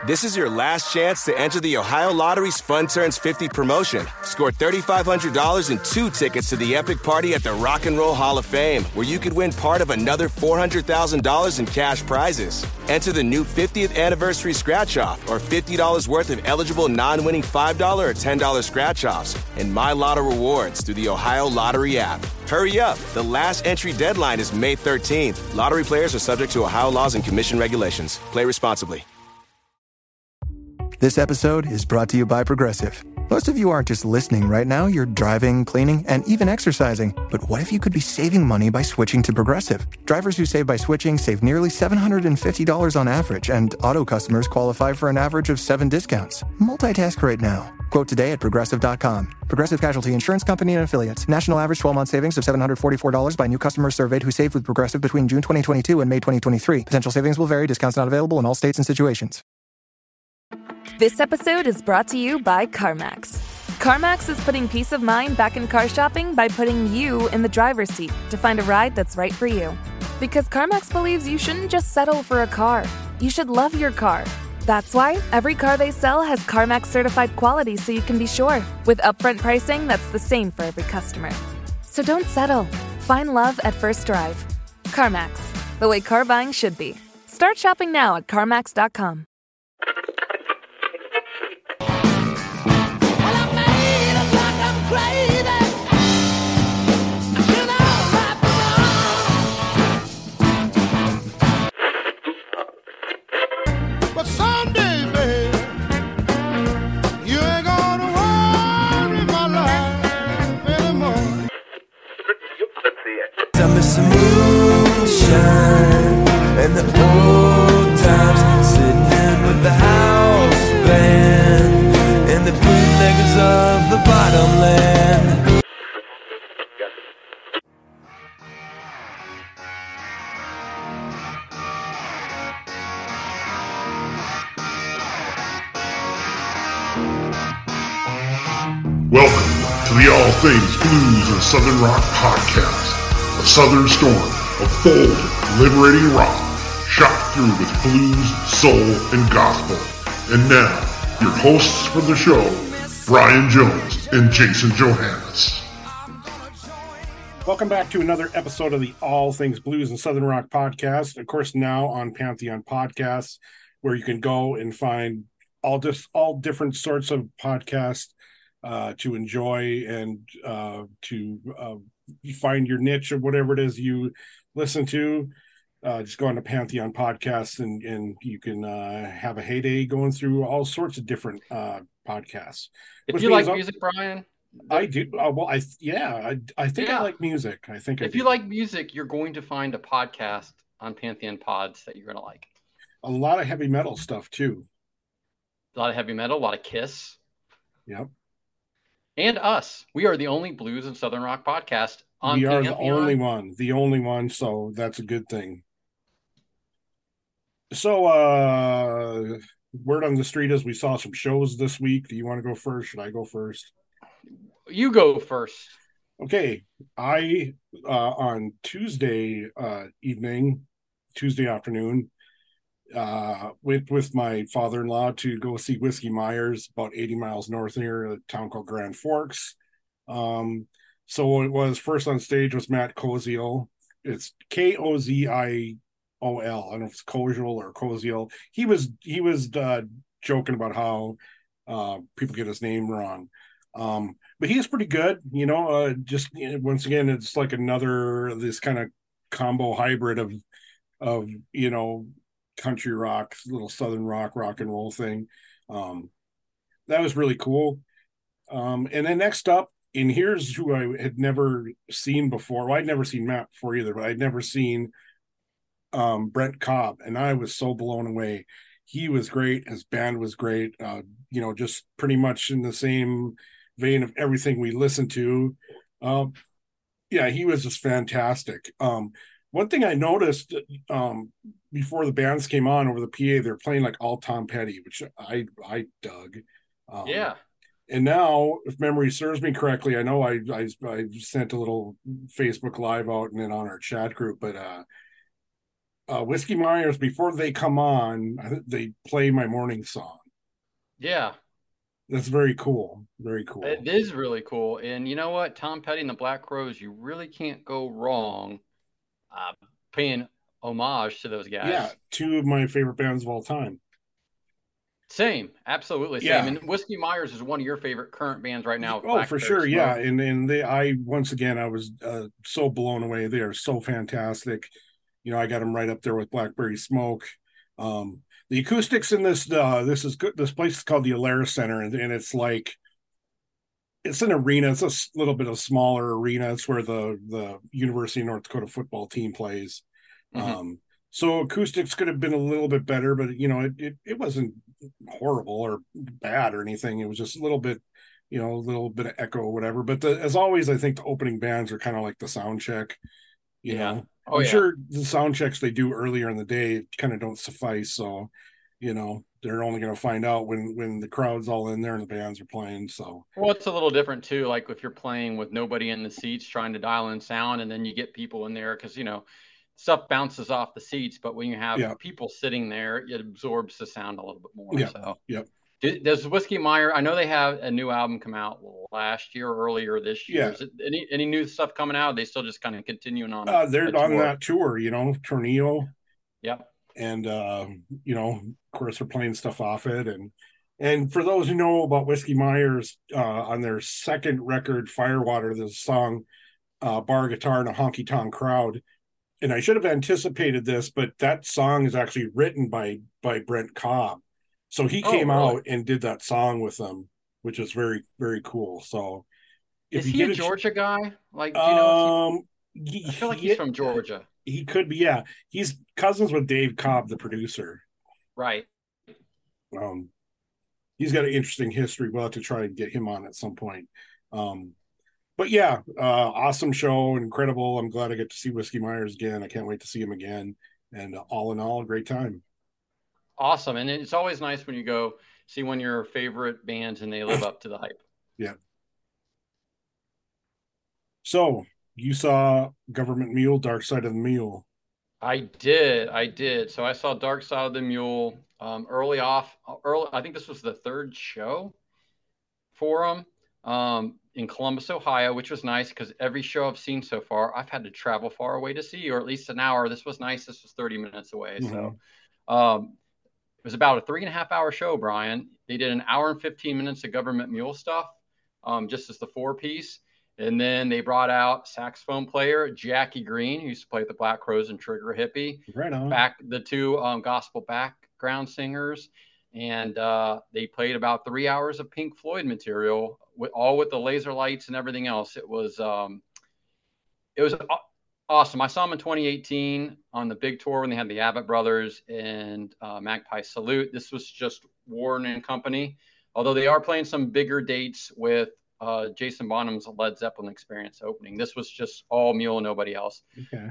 This is your last chance to enter the Ohio Lottery's Fun Turns 50 promotion. Score $3,500 and 2 tickets to the epic party at the Rock and Roll Hall of Fame, where you could win part of another $400,000 in cash prizes. Enter the new 50th anniversary scratch-off or $50 worth of eligible non-winning $5 or $10 scratch-offs and My Lotto rewards through the Ohio Lottery app. Hurry up. The last entry deadline is May 13th. Lottery players are subject to Ohio laws and commission regulations. Play responsibly. This episode is brought to you by Progressive. Most of you aren't just listening right now, you're driving, cleaning, and even exercising. But what if you could be saving money by switching to Progressive? Drivers who save by switching save nearly $750 on average, and auto customers qualify for an average of 7 discounts. Multitask right now. Quote today at Progressive.com. Progressive Casualty Insurance Company and Affiliates. National average 12-month savings of $744 by new customers surveyed who saved with Progressive between June 2022 and May 2023. Potential savings will vary. Discounts not available in all states and situations. This episode is brought to you by CarMax. CarMax is putting peace of mind back in car shopping by putting you in the driver's seat to find a ride that's right for you. Because CarMax believes you shouldn't just settle for a car. You should love your car. That's why every car they sell has CarMax certified quality, so you can be sure, with upfront pricing that's the same for every customer. So don't settle. Find love at first drive. CarMax, the way car buying should be. Start shopping now at CarMax.com. But someday, babe, you ain't gonna worry my life anymore. I miss the moonshine and the old times, sitting in with the house band and the bootleggers of the bottomland. Welcome to the All Things Blues and Southern Rock podcast, a southern storm of bold, liberating rock, shot through with blues, soul, and gospel. And now, your hosts for the show, Brian Jones and Jason Johannes. Welcome back to another episode of the All Things Blues and Southern Rock podcast. Of course, now on Pantheon Podcasts, where you can go and find all different sorts of podcasts to enjoy and to find your niche of whatever it is you listen to. Just go on to Pantheon Podcasts and you can have a heyday going through all sorts of different podcasts. If you like music, Brian, I do. I think I like music. I think if you like music, you're going to find a podcast on Pantheon Pods that you're going to like. A lot of heavy metal stuff too. A lot of heavy metal, a lot of Kiss. Yep. And us. We are the only blues and southern rock podcast on We are Pantheon. the only one, so that's a good thing. So, word on the street is we saw some shows this week. Do you want to go first? Should I go first? You go first. Okay. I, on Tuesday afternoon, went with my father-in-law to go see Whiskey Myers about 80 miles north near a town called Grand Forks. So it was first on stage was Matt Koziol. It's Koziol. I don't know if it's Koziol or Koziol. He was joking about how people get his name wrong. But he is pretty good, just once again, it's like this kind of combo hybrid of country rock, little southern rock and roll thing. That was really cool. And then next up, and here's who I had never seen before. Well, I'd never seen Matt before either, but I'd never seen Brent Cobb, and I was so blown away. He was great. His band was great. Just pretty much in the same vein of everything we listened to. He was just fantastic. One thing I noticed before the bands came on over the PA, they're playing like all Tom Petty, which I dug. Yeah. And now, if memory serves me correctly, I know I sent a little Facebook Live out and then on our chat group, but Whiskey Myers, before they come on, they play my morning song. Yeah, That's very cool. Very cool. it is really cool. And you know what? Tom Petty and the Black Crowes, you really can't go wrong uh, paying homage to those Yeah, guys. two of my favorite bands of all time. Same, absolutely same. Yeah. And Whiskey Myers is one of your favorite current bands right now with Oh, for Blackberry sure. Yeah. Smoke. And they, I, once again, I was so blown away. They are so fantastic. You know, I got them right up there with Blackberry Smoke. The acoustics in this is good. This place is called the Alaris Center, and it's like, it's an arena. It's a little bit of smaller arena. It's where the University of North Dakota football team plays. Mm-hmm. So acoustics could have been a little bit better, but you know, it wasn't horrible or bad or anything. It was just a little bit, you know, a little bit of echo or whatever. But as always, I think the opening bands are kind of like the sound check. You Yeah. know, Oh I'm yeah. sure the sound checks they do earlier in the day kind of don't suffice. So, you know, they're only going to find out when the crowd's all in there and the bands are playing. So, Well, it's a little different too. Like if you're playing with nobody in the seats trying to dial in sound, and then you get people in there because stuff bounces off the seats. But when you have yeah, people sitting there, it absorbs the sound a little bit more. yeah, So yeah, does Whiskey Meyer? I know they have a new album come out last year or earlier this year. yeah. Is it any new stuff coming out? Are they still just kind of continuing on They're a on tour? that tour, you know, Tornillo. Yep. And you know, of course they're playing stuff off it. And for those who know about Whiskey Myers, on their second record Firewater, there's a song, bar guitar in a honky tonk crowd. And I should have anticipated this, but that song is actually written by Brent Cobb, so he Oh, came really? out and did that song with them, which is very, very cool. So if Is you he a get Georgia guy? Like, do you know if he? um I feel like he's from Georgia. he could be, yeah, he's cousins with Dave Cobb, the producer. Right. um he's got an interesting history. We'll have to try and get him on at some point. Um, but yeah, awesome show, incredible. I'm glad I get to see Whiskey Myers again. I can't wait to see him again. And all in all, a great time. Awesome. And it's always nice when you go see one of your favorite bands and they live up to the hype. Yeah. So you saw Government Mule, Dark Side of the Mule. I did. I did. So I saw Dark Side of the Mule early off. Early, I think this was the third show for them in Columbus, Ohio, which was nice because every show I've seen so far, I've had to travel far away to see, or at least an hour. This was nice. This was 30 minutes away. Mm-hmm. So it was about a 3.5 hour show, Brian. They did an hour and 15 minutes of Government Mule stuff, just as the four piece. And then they brought out saxophone player Jackie Green, who used to play with the Black Crowes and Trigger Hippie. Right on. Back the two gospel background singers, and they played about 3 hours of Pink Floyd material, all with the laser lights and everything else. It was awesome. I saw them in 2018 on the big tour when they had the Abbott Brothers and Magpie Salute. This was just Warren and Company, although they are playing some bigger dates with Jason Bonham's Led Zeppelin Experience opening. This was just all Mule and nobody else. Okay.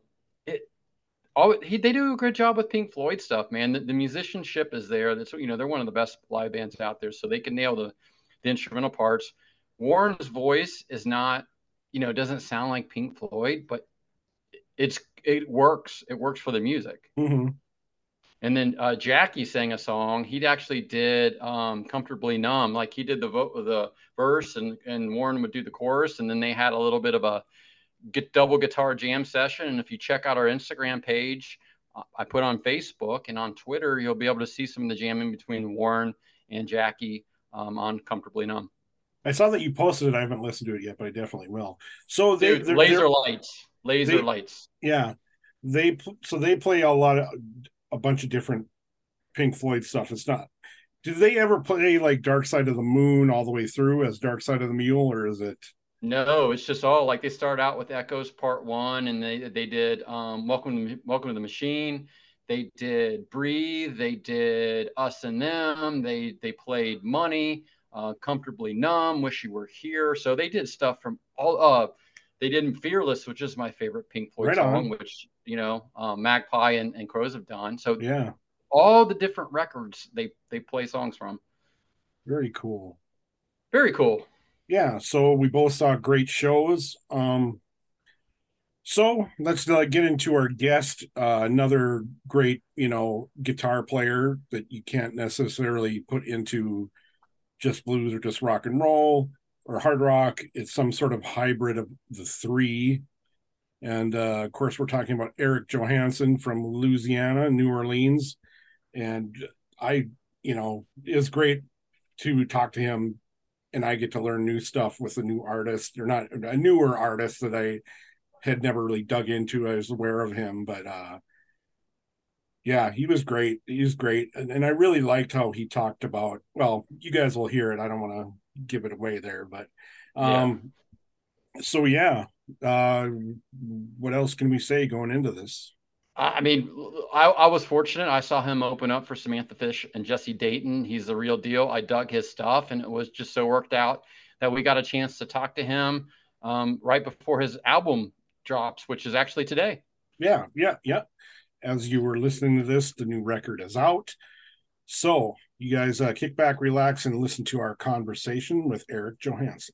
They do a great job with Pink Floyd stuff, man. The musicianship is there. That's they're one of the best live bands out there, so they can nail the instrumental parts. Warren's voice is not, doesn't sound like Pink Floyd, but it works. It works for the music. Mm-hmm. And then Jackie sang a song. He actually did "Comfortably Numb." Like he did the verse, and Warren would do the chorus, and then they had a little bit of a double guitar jam session. And if you check out our Instagram page, I put on Facebook and on Twitter, you'll be able to see some of the jamming between Warren and Jackie on "Comfortably Numb." I saw that you posted it. I haven't listened to it yet, but I definitely will. So Dude, laser lights. Yeah, they play a bunch of different Pink Floyd stuff. It's not. Do they ever play like Dark Side of the Moon all the way through as Dark Side of the Mule, or is it? No, it's just all like they start out with Echoes Part 1, and they did Welcome to the Machine. They did Breathe. They did Us and Them. They played Money, Comfortably Numb, Wish You Were Here. So they did stuff from all. They did Fearless, which is my favorite Pink Floyd song, which Magpie and Crows have done. So yeah, all the different records they play songs from. Very cool. Very cool. Yeah, so we both saw great shows. So let's get into our guest. Another great, guitar player that you can't necessarily put into just blues or just rock and roll or hard rock. It's some sort of hybrid of the three. And of course, we're talking about Eric Johansen from Louisiana, New Orleans. And it's great to talk to him, and I get to learn new stuff with a new artist, or not a newer artist that I had never really dug into. I was aware of him, but yeah, he was great. He was great. And I really liked how he talked about, well, you guys will hear it. I don't want to give it away there, but so yeah. What else can we say going into this? I mean, I was fortunate. I saw him open up for Samantha Fish and Jesse Dayton. He's the real deal. I dug his stuff, and it was just so worked out that we got a chance to talk to him right before his album drops, which is actually today. Yeah. As you were listening to this, the new record is out. So you guys kick back, relax, and listen to our conversation with Eric Johansen.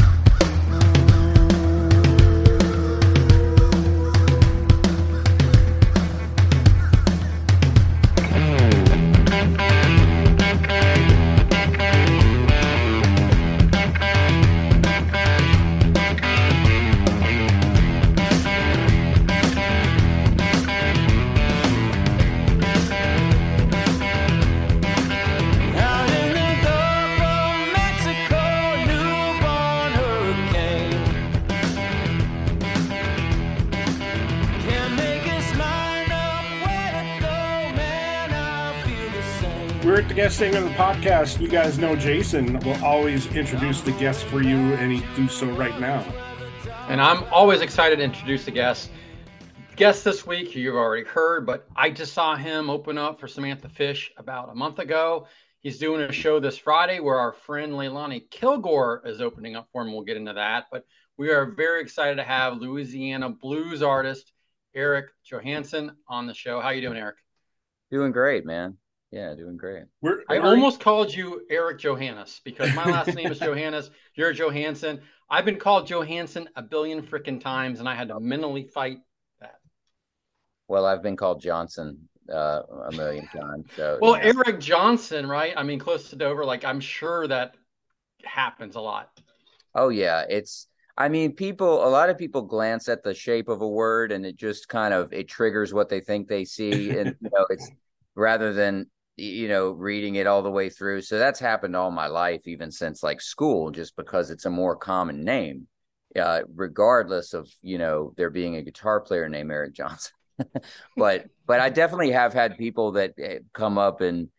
We're at the guest segment of the podcast. You guys know Jason will always introduce the guest for you, and he do so right now. And I'm always excited to introduce the guest. Guest this week, you've already heard, but I just saw him open up for Samantha Fish about a month ago. He's doing a show this Friday where our friend Leilani Kilgore is opening up for him. We'll get into that. But we are very excited to have Louisiana blues artist Eric Johansen on the show. How you doing, Eric? Doing great, man. Yeah, doing great. I almost called you Eric Johannes because my last name is Johannes. You're Johansen. I've been called Johansen a billion freaking times, and I had to mentally fight that. Well, I've been called Johnson a million times. So, well, Eric Johnson, right? I mean, close to Dover. Like, I'm sure that happens a lot. Oh, yeah. A lot of people glance at the shape of a word, and it just it triggers what they think they see. And, it's rather than reading it all the way through. So that's happened all my life, even since like school, just because it's a more common name, regardless of, there being a guitar player named Eric Johnson. but I definitely have had people that come up and,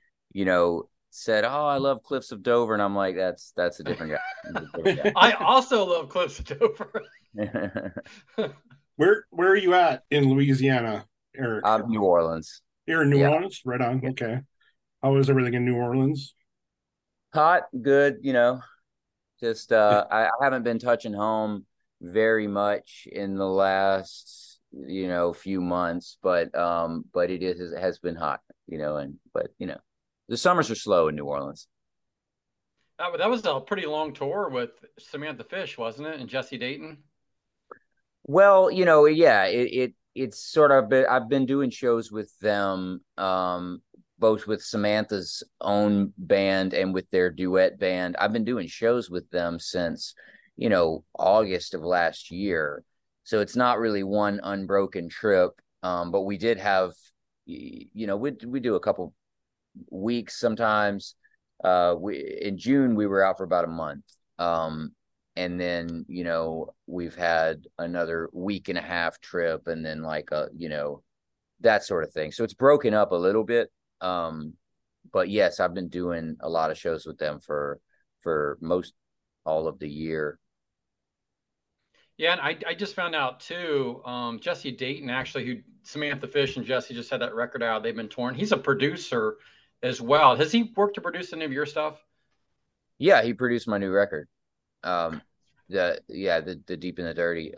said, "Oh, I love Cliffs of Dover." And I'm like, that's a different guy. I also love Cliffs of Dover. Where are you at in Louisiana, Eric? New Orleans. You're in New Orleans? Right on. Okay. How is everything in New Orleans? Hot, good, just I haven't been touching home very much in the last few months, but it has been hot, the summers are slow in New Orleans. That was a pretty long tour with Samantha Fish, wasn't it, and Jesse Dayton? Well, it's sort of I've been doing shows with them, both with Samantha's own band and with their duet band. I've been doing shows with them since, August of last year. So it's not really one unbroken trip. But we did have, we do a couple weeks sometimes. In June, we were out for about a month. And then, we've had another week and a half trip, and then that sort of thing. So it's broken up a little bit. But yes, I've been doing a lot of shows with them for most all of the year. Yeah, and I just found out too, Jesse Dayton, actually, who Samantha Fish and Jesse just had that record out. They've been touring. He's a producer as well. Has he worked to produce any of your stuff? Yeah, he produced my new record. The Deep in the Dirty.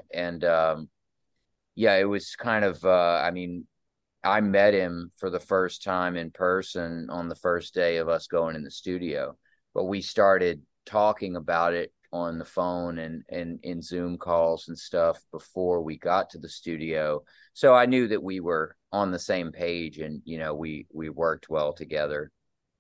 It was kind of, I met him for the first time in person on the first day of us going in the studio, but we started talking about it on the phone and in Zoom calls and stuff before we got to the studio. So I knew that we were on the same page, and, you know, we worked well together.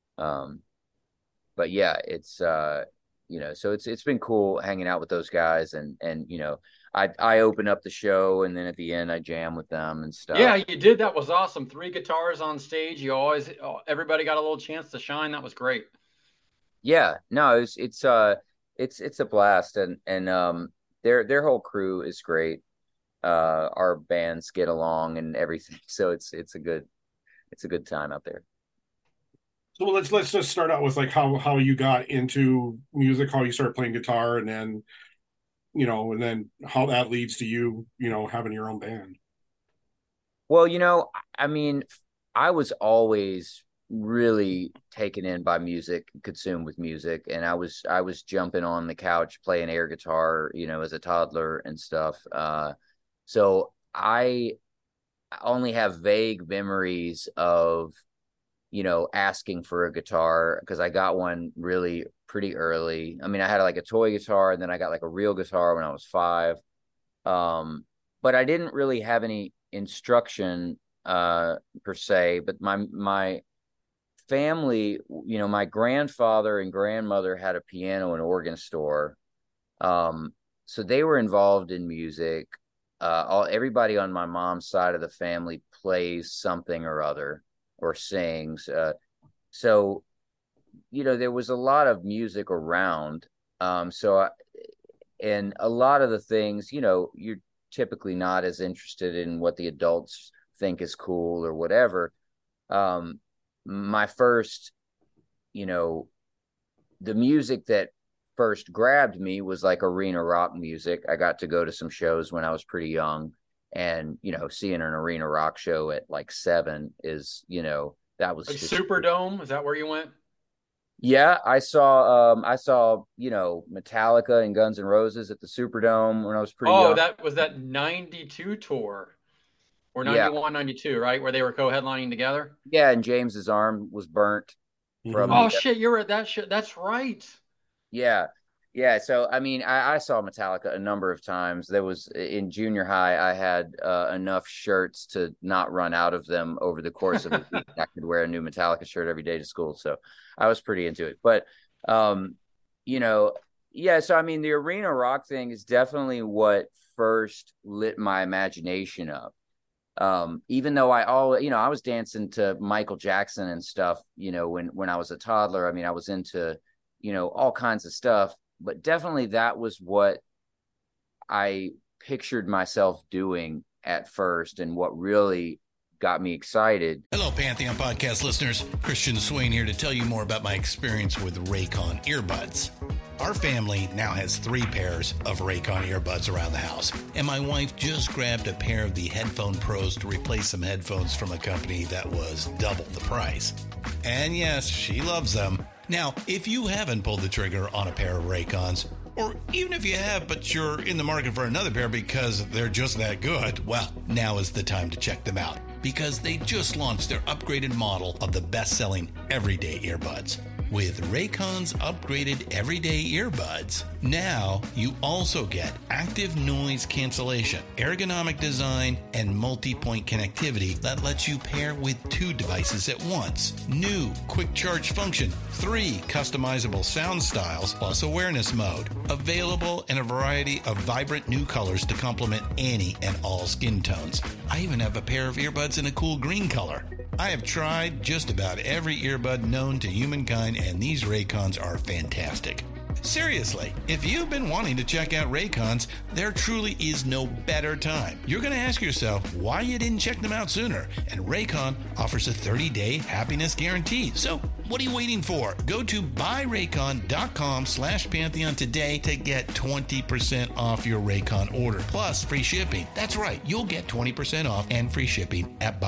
But yeah, it's, you know, so it's been cool hanging out with those guys, and, you know, I open up the show, and then at the end I jam with them and stuff. Yeah, you did. That was awesome. 3 guitars on stage. Everybody got a little chance to shine. That was great. Yeah, no, it's a blast, and their whole crew is great. Our bands get along and everything, so it's a good time out there. So let's just start out with like how you got into music, how you started playing guitar, and then, you know, and then how that leads to you, you know, having your own band. Well, you know, I mean, I was always really taken in by music, consumed with music, and I was jumping on the couch playing air guitar, you know, as a toddler and stuff. So I only have vague memories of, you know, asking for a guitar, because I got one really pretty early. I mean, I had like a toy guitar, and then I got like a real guitar when I was 5. But I didn't really have any instruction per se, but my family, you know, my grandfather and grandmother had a piano and organ store. So they were involved in music. Everybody on my mom's side of the family plays something or other, or sings. So, you know, there was a lot of music around. And a lot of the things, you know, you're typically not as interested in what the adults think is cool or whatever. My first, you know, the music that first grabbed me was like arena rock music. I got to go to some shows when I was pretty young, and, you know, seeing an arena rock show at like 7 is, you know, that was like Superdome. Is that where you went? Yeah, I saw, you know, Metallica and Guns N' Roses at the Superdome when I was pretty young. Oh, that was that 92 tour. Or 91, 92, right? Where they were co-headlining together? Yeah, and James's arm was burnt from... Oh, shit, you're at that shit. That's right. Yeah. Yeah, so, I mean, I saw Metallica a number of times. There was, in junior high, I had enough shirts to not run out of them over the course of a week. I could wear a new Metallica shirt every day to school, so I was pretty into it. But, you know, yeah, so, I mean, the arena rock thing is definitely what first lit my imagination up. Even though I was dancing to Michael Jackson and stuff, you know, when I was a toddler. I mean, I was into, you know, all kinds of stuff, but definitely that was what I pictured myself doing at first, and what really got me excited. Hello, Pantheon podcast listeners. Christian Swain here to tell you more about my experience with Raycon earbuds. Our family now has 3 pairs of Raycon earbuds around the house, and my wife just grabbed a pair of the Headphone Pros to replace some headphones from a company that was double the price. And yes, she loves them. Now, if you haven't pulled the trigger on a pair of Raycons, or even if you have, but you're in the market for another pair because they're just that good, well, now is the time to check them out, because they just launched their upgraded model of the best-selling everyday earbuds. With Raycon's upgraded everyday earbuds, now you also get active noise cancellation, ergonomic design, and multi-point connectivity that lets you pair with 2 devices at once. New quick charge function, 3 customizable sound styles, plus awareness mode. Available in a variety of vibrant new colors to complement any and all skin tones. I even have a pair of earbuds in a cool green color. I have tried just about every earbud known to humankind, and these Raycons are fantastic. Seriously, if you've been wanting to check out Raycons, there truly is no better time. You're going to ask yourself why you didn't check them out sooner, and Raycon offers a 30-day happiness guarantee. So what are you waiting for? Go to buyraycon.com/Pantheon today to get 20% off your Raycon order, plus free shipping. That's right, you'll get 20% off and free shipping at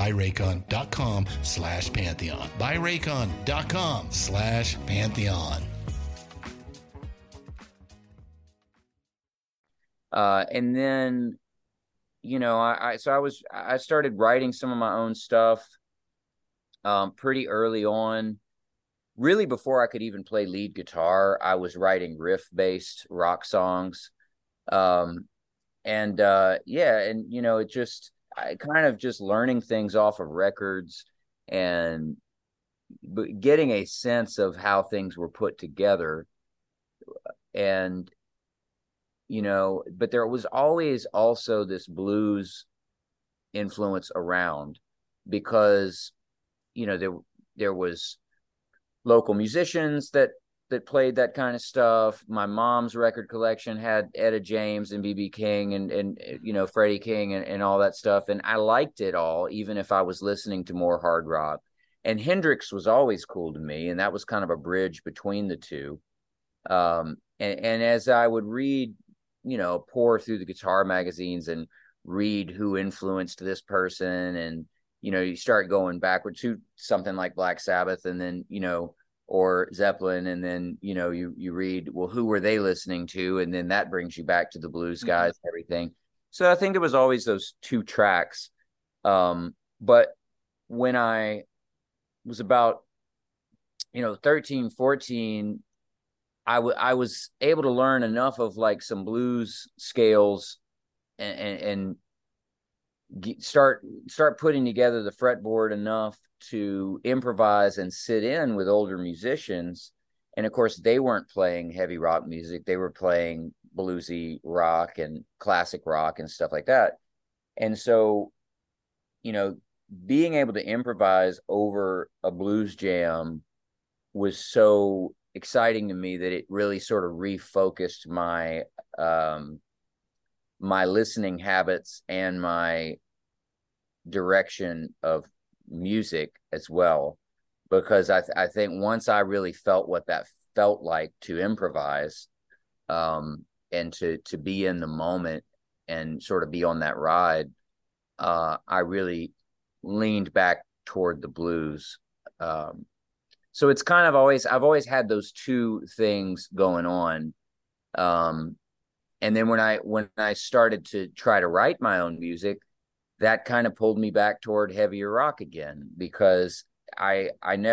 buyraycon.com/Pantheon. buyraycon.com/Pantheon. And then, you know, I started writing some of my own stuff pretty early on. really before I could even play lead guitar, I was writing riff-based rock songs. Yeah, and it just I kind of just learning things off of records and getting a sense of how things were put together. And but there was always also this blues influence around, because there was local musicians that played that kind of stuff. My mom's record collection had Etta James and BB King and Freddie King and all that stuff, and I liked it all, even if I was listening to more hard rock. And Hendrix was always cool to me, and that was kind of a bridge between the two. And as I would read, pour through the guitar magazines and read who influenced this person, and you start going backward to something like Black Sabbath, and then or Zeppelin, and then you read, well, who were they listening to, and then that brings you back to the blues guys and everything. So I think there was always those two tracks. But when I was about 13, 14, I was able to learn enough of like some blues scales and start putting together the fretboard enough to improvise and sit in with older musicians. And of course, they weren't playing heavy rock music. They were playing bluesy rock and classic rock and stuff like that. And so, being able to improvise over a blues jam was so exciting to me that it really sort of refocused my my listening habits and my direction of music as well, because I think once I really felt what that felt like to improvise, and to be in the moment and sort of be on that ride, I really leaned back toward the blues. So it's kind of I've always had those two things going on. And then when I started to try to write my own music, that kind of pulled me back toward heavier rock again, because I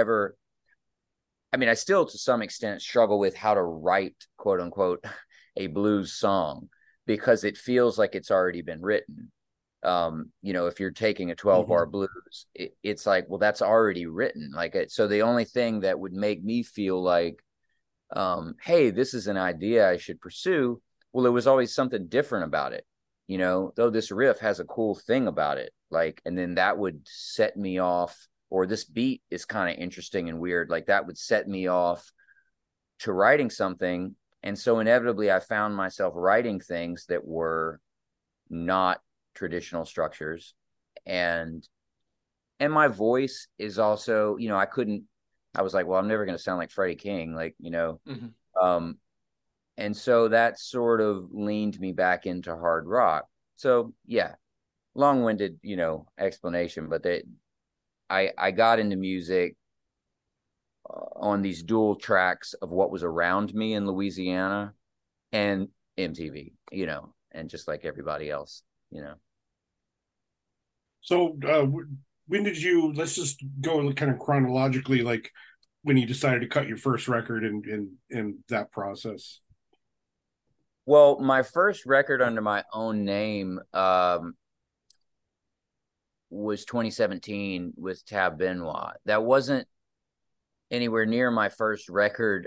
still to some extent struggle with how to write, quote unquote, a blues song, because it feels like it's already been written. If you're taking a 12-bar blues, it's like, well, that's already written. So the only thing that would make me feel like, hey, this is an idea I should pursue, well, there was always something different about it, though this riff has a cool thing about it, and then that would set me off, or this beat is kind of interesting and weird, that would set me off to writing something. And so inevitably I found myself writing things that were not traditional structures, and my voice is also, I was like, well, I'm never going to sound like Freddie King, and so that sort of leaned me back into hard rock. So yeah, long-winded explanation, but I got into music on these dual tracks of what was around me in Louisiana and MTV, and just like everybody else. So when did you, let's just go kind of chronologically, when you decided to cut your first record in that process? Well, my first record under my own name was 2017 with Tab Benoit. That wasn't anywhere near my first record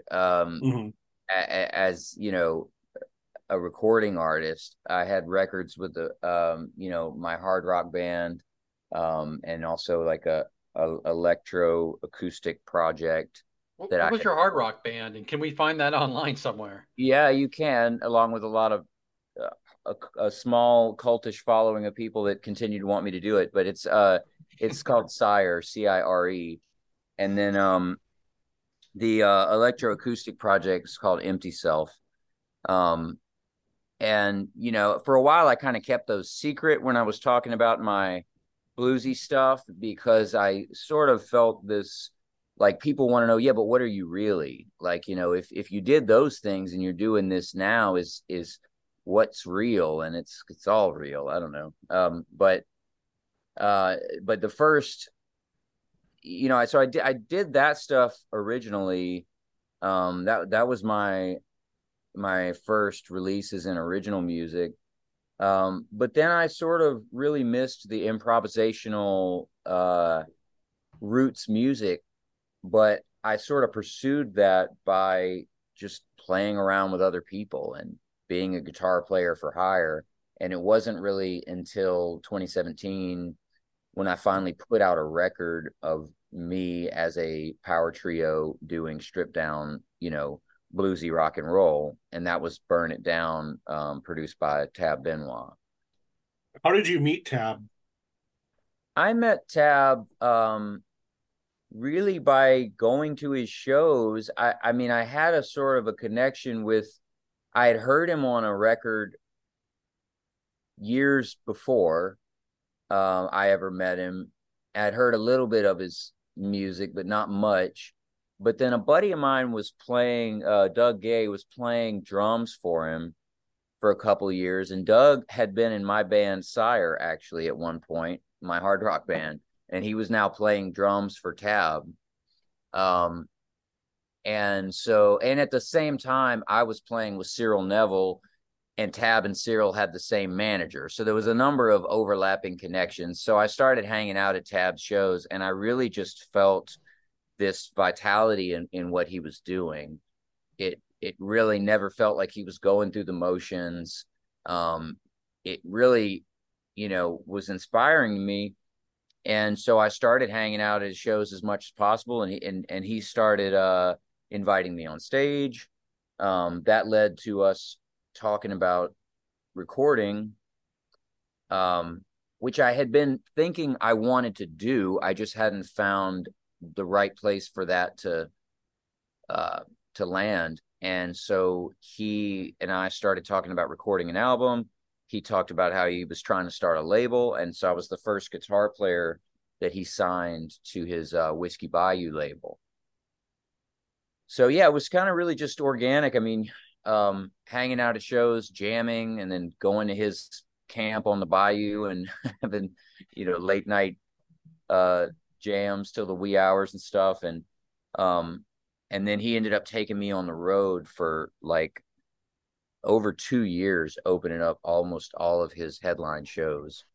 as a recording artist. I had records with the my hard rock band, and also like a electro acoustic project. What was your hard rock band, and can we find that online somewhere? Yeah, you can, along with a lot of a small cultish following of people that continue to want me to do it. But it's called Cire, Cire, and then the electroacoustic project is called Empty Self. And for a while I kind of kept those secret when I was talking about my bluesy stuff, because I sort of felt this, people want to know, yeah, but what are you really if you did those things and you're doing this now, is what's real? And it's all real. I don't know. But the first I did that stuff originally. That was my first releases in original music. But then I sort of really missed the improvisational roots music, but I sort of pursued that by just playing around with other people and being a guitar player for hire. And it wasn't really until 2017 when I finally put out a record of me as a power trio doing stripped down, bluesy rock and roll. And that was Burn It Down, produced by Tab Benoit. How did you meet Tab? I met Tab really by going to his shows. I mean, I had a sort of a connection with, I had heard him on a record years before I ever met him. I'd heard a little bit of his music, but not much. But then a buddy of mine was playing, Doug Gay was playing drums for him for a couple of years. And Doug had been in my band Sire, actually, at one point, my hard rock band. And he was now playing drums for Tab. And at the same time, I was playing with Cyril Neville, and Tab and Cyril had the same manager. So there was a number of overlapping connections. So I started hanging out at Tab's shows, and I really just felt this vitality in what he was doing. It really never felt like he was going through the motions. It really, was inspiring to me. And so I started hanging out at his shows as much as possible. And he started inviting me on stage. That led to us talking about recording, which I had been thinking I wanted to do. I just hadn't found the right place for that to land. And so he and I started talking about recording an album. He talked about how he was trying to start a label. And so I was the first guitar player that he signed to his Whiskey Bayou label. So yeah, it was kind of really just organic. I mean, hanging out at shows, jamming, and then going to his camp on the bayou and having, late night jams till the wee hours and stuff. And then he ended up taking me on the road for like over 2 years, opening up almost all of his headline shows.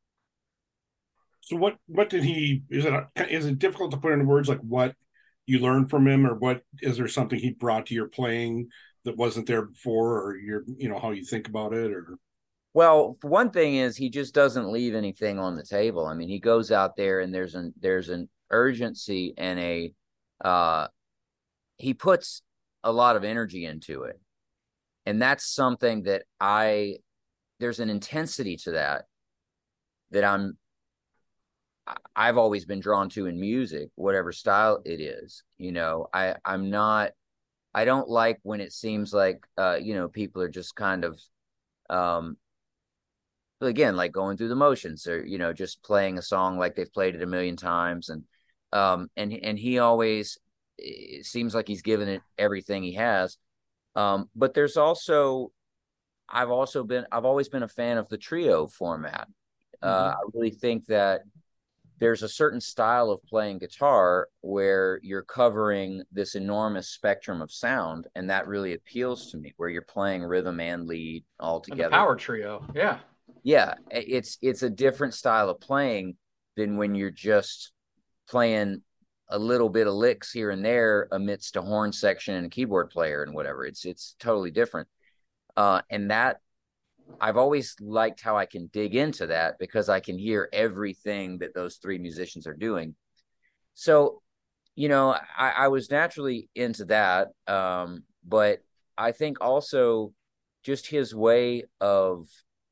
So what did is it difficult to put into words like what you learned from him, or is there something he brought to your playing that wasn't there before, or how you think about it? Or well, one thing is he just doesn't leave anything on the table. I mean, he goes out there and there's an urgency and he puts a lot of energy into it. And that's something that there's an intensity to that I've always been drawn to in music, whatever style it is. I don't like when it seems like, people are just kind of, again, like going through the motions, or, just playing a song like they've played it a million times. And he always, it seems like he's given it everything he has. But there's also, I've always been a fan of the trio format. I really think that there's a certain style of playing guitar where you're covering this enormous spectrum of sound, and that really appeals to me, where you're playing rhythm and lead all together. The power trio, yeah. Yeah, it's a different style of playing than when you're just playing a little bit of licks here and there amidst a horn section and a keyboard player and whatever. It's totally different. And that, I've always liked how I can dig into that, because I can hear everything that those three musicians are doing. So, I was naturally into that. But I think also just his way of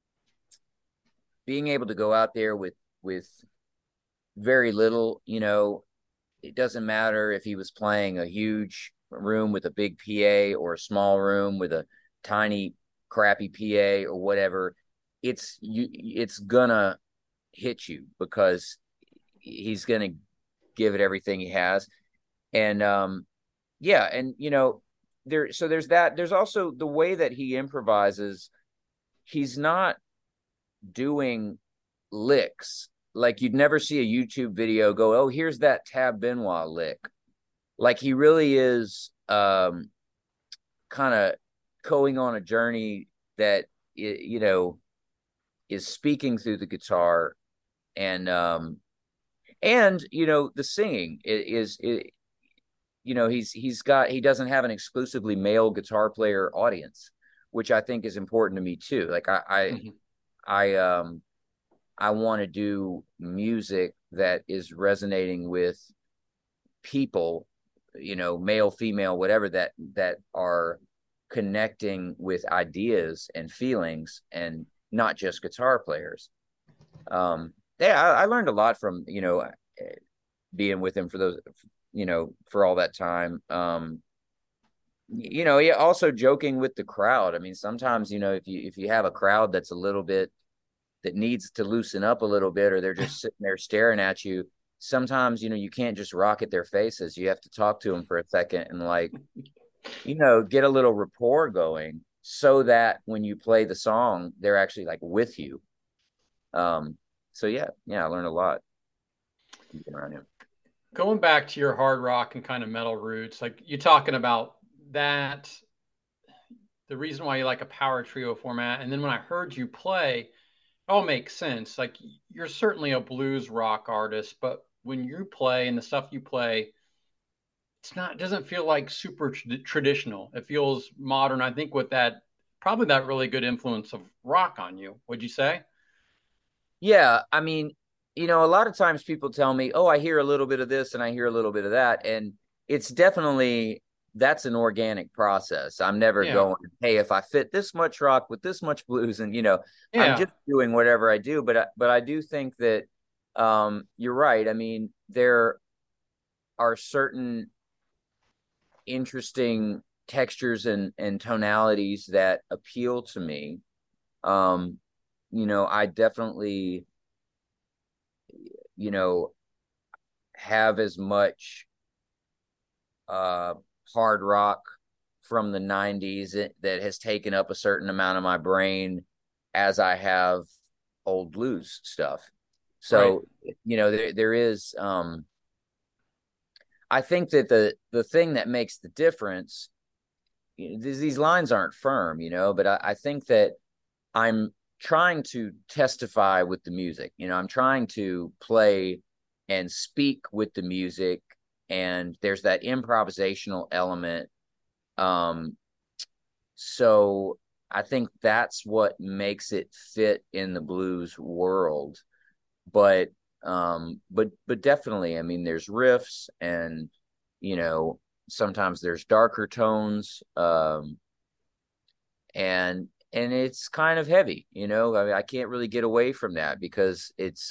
being able to go out there with very little, it doesn't matter if he was playing a huge room with a big PA or a small room with a tiny crappy PA or whatever. It's gonna hit you, because he's gonna give it everything he has. And there's that. There's also the way that he improvises. He's not doing licks like you'd never see a YouTube video go, oh, here's that Tab Benoit lick. Like he really is kind of going on a journey that, you know, is speaking through the guitar, and you know, the singing is you know, he doesn't have an exclusively male guitar player audience, which I think is important to me too. Like I want to do music that is resonating with people, you know, male, female, whatever, that are connecting with ideas and feelings, and not just guitar players. Yeah, I learned a lot from, you know, being with him for those, you know, for all that time. You know, yeah, also joking with the crowd. I mean, sometimes, you know, if you have a crowd that's a little bit, that needs to loosen up a little bit, or they're just sitting there staring at you, sometimes, you know, you can't just rock at their faces. You have to talk to them for a second and, like, you know, get a little rapport going, so that when you play the song, they're actually like with you. So yeah, I learned a lot around him. Going back to your hard rock and kind of metal roots, like you talking about that, the reason why you like a power trio format, and then when I heard you play, it all makes sense. Like you're certainly a blues rock artist, but when you play and the stuff you play, it doesn't feel like super traditional. It feels modern. I think with that, probably that really good influence of rock on you, would you say? Yeah, I mean, you know, a lot of times people tell me, oh, I hear a little bit of this and I hear a little bit of that. And it's definitely, that's an organic process. I'm never going, hey, if I fit this much rock with this much blues, and, you know, I'm just doing whatever I do. But I do think that you're right. I mean, there are certain interesting textures and tonalities that appeal to me. You know, I definitely, you know, have as much hard rock from the 90s that has taken up a certain amount of my brain as I have old blues stuff. So, you know, there is, I think that the thing that makes the difference, these lines aren't firm, you know, but I think that I'm trying to testify with the music. You know, I'm trying to play and speak with the music, and there's that improvisational element. So I think that's what makes it fit in the blues world. But definitely, I mean, there's riffs, and, you know, sometimes there's darker tones, and it's kind of heavy, you know. I mean, I can't really get away from that, because it's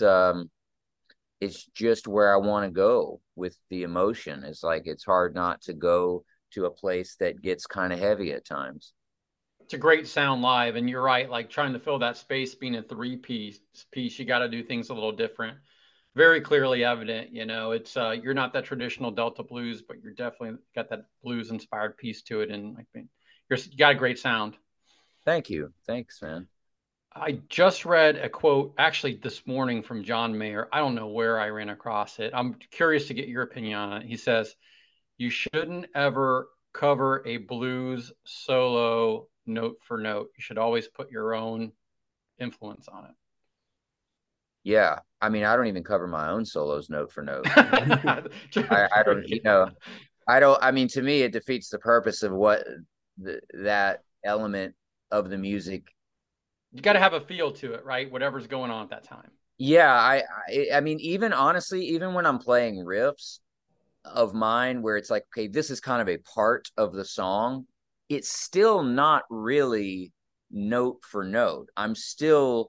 just where I want to go with the emotion. It's like, it's hard not to go to a place that gets kind of heavy at times. It's a great sound live, and you're right. Like trying to fill that space, being a three-piece, you got to do things a little different. Very clearly evident, you know. It's you're not that traditional Delta blues, but you're definitely got that blues-inspired piece to it, and I think you got a great sound. Thank you. Thanks, man. I just read a quote actually this morning from John Mayer. I don't know where I ran across it. I'm curious to get your opinion on it. He says, "You shouldn't ever cover a blues solo note for note. You should always put your own influence on it." Yeah. I mean, I don't even cover my own solos note for note. I don't, you know, I mean, to me, it defeats the purpose of what that element of the music. You got to have a feel to it, right? Whatever's going on at that time. Yeah. I mean, even honestly, even when I'm playing riffs of mine where it's like, okay, this is kind of a part of the song, it's still not really note for note. I'm still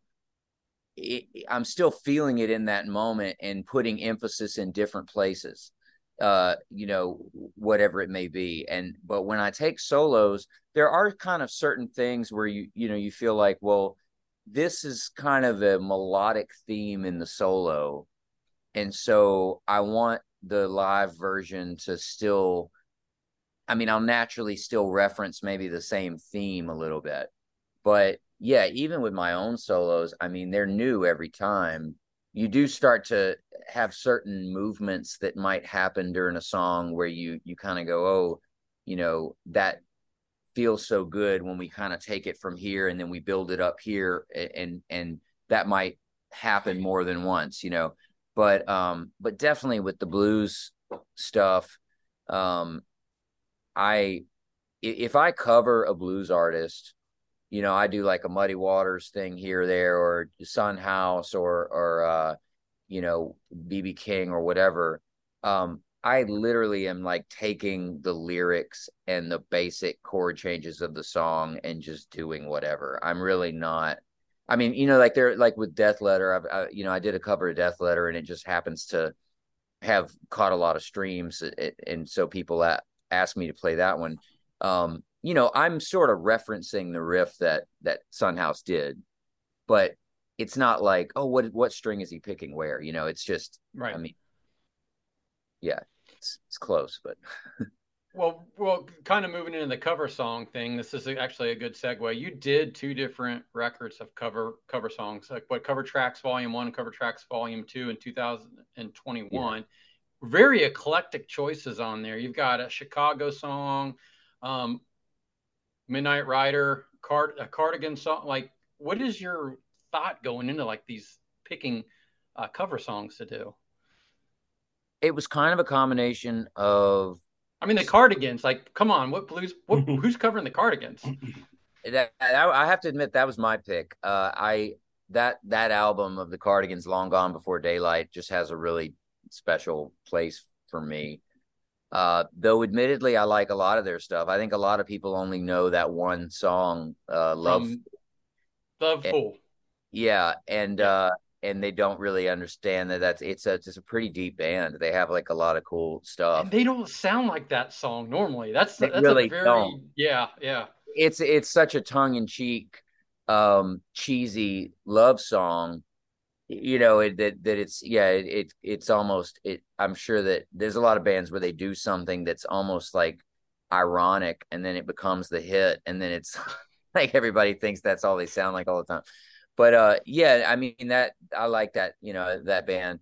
feeling it in that moment and putting emphasis in different places, you know, whatever it may be. But when I take solos, there are kind of certain things where you know, you feel like, well, this is kind of a melodic theme in the solo. And so I want the live version to still, I mean, I'll naturally still reference maybe the same theme a little bit, but yeah, even with my own solos, I mean, they're new every time. you do start to have certain movements that might happen during a song where you kind of go, oh, that feels so good when we kind of take it from here and then we build it up here, and that might happen more than once, but definitely with the blues stuff, if I cover a blues artist, I do like a Muddy Waters thing here or there, or Son House, or BB King or whatever. I literally am like taking the lyrics and the basic chord changes of the song and just doing whatever. I'm really not. I mean, like they're like with Death Letter. I did a cover of Death Letter, and it just happens to have caught a lot of streams, and so people asked me to play that one. I'm sort of referencing the riff that Son House did, but it's not like, oh, what string is he picking where? It's just right. I mean, yeah, it's close, but well, kind of moving into the cover song thing. This is actually a good segue. You did 2 different records of cover songs, like Cover Tracks Volume 1, Cover Tracks Volume 2 in 2021. Yeah. Very eclectic choices on there. You've got a Chicago song, Midnight Rider, a Cardigan song. Like, what is your thought going into like these picking cover songs to do? It was kind of a combination of, I mean, the Cardigans, like, come on, who's covering the Cardigans? I have to admit that was my pick. That album of the Cardigans, Long Gone Before Daylight, just has a really special place for me. Though admittedly, I like a lot of their stuff. I think a lot of people only know that one song, Love Fool. Yeah, and they don't really understand that it's a pretty deep band. They have like a lot of cool stuff. And they don't sound like that song normally. That's really a very don't. Yeah. It's such a tongue-in-cheek, cheesy love song. It's almost it. I'm sure that there's a lot of bands where they do something that's almost like ironic, and then it becomes the hit, and then it's like everybody thinks that's all they sound like all the time. But I mean, that I like that, that band.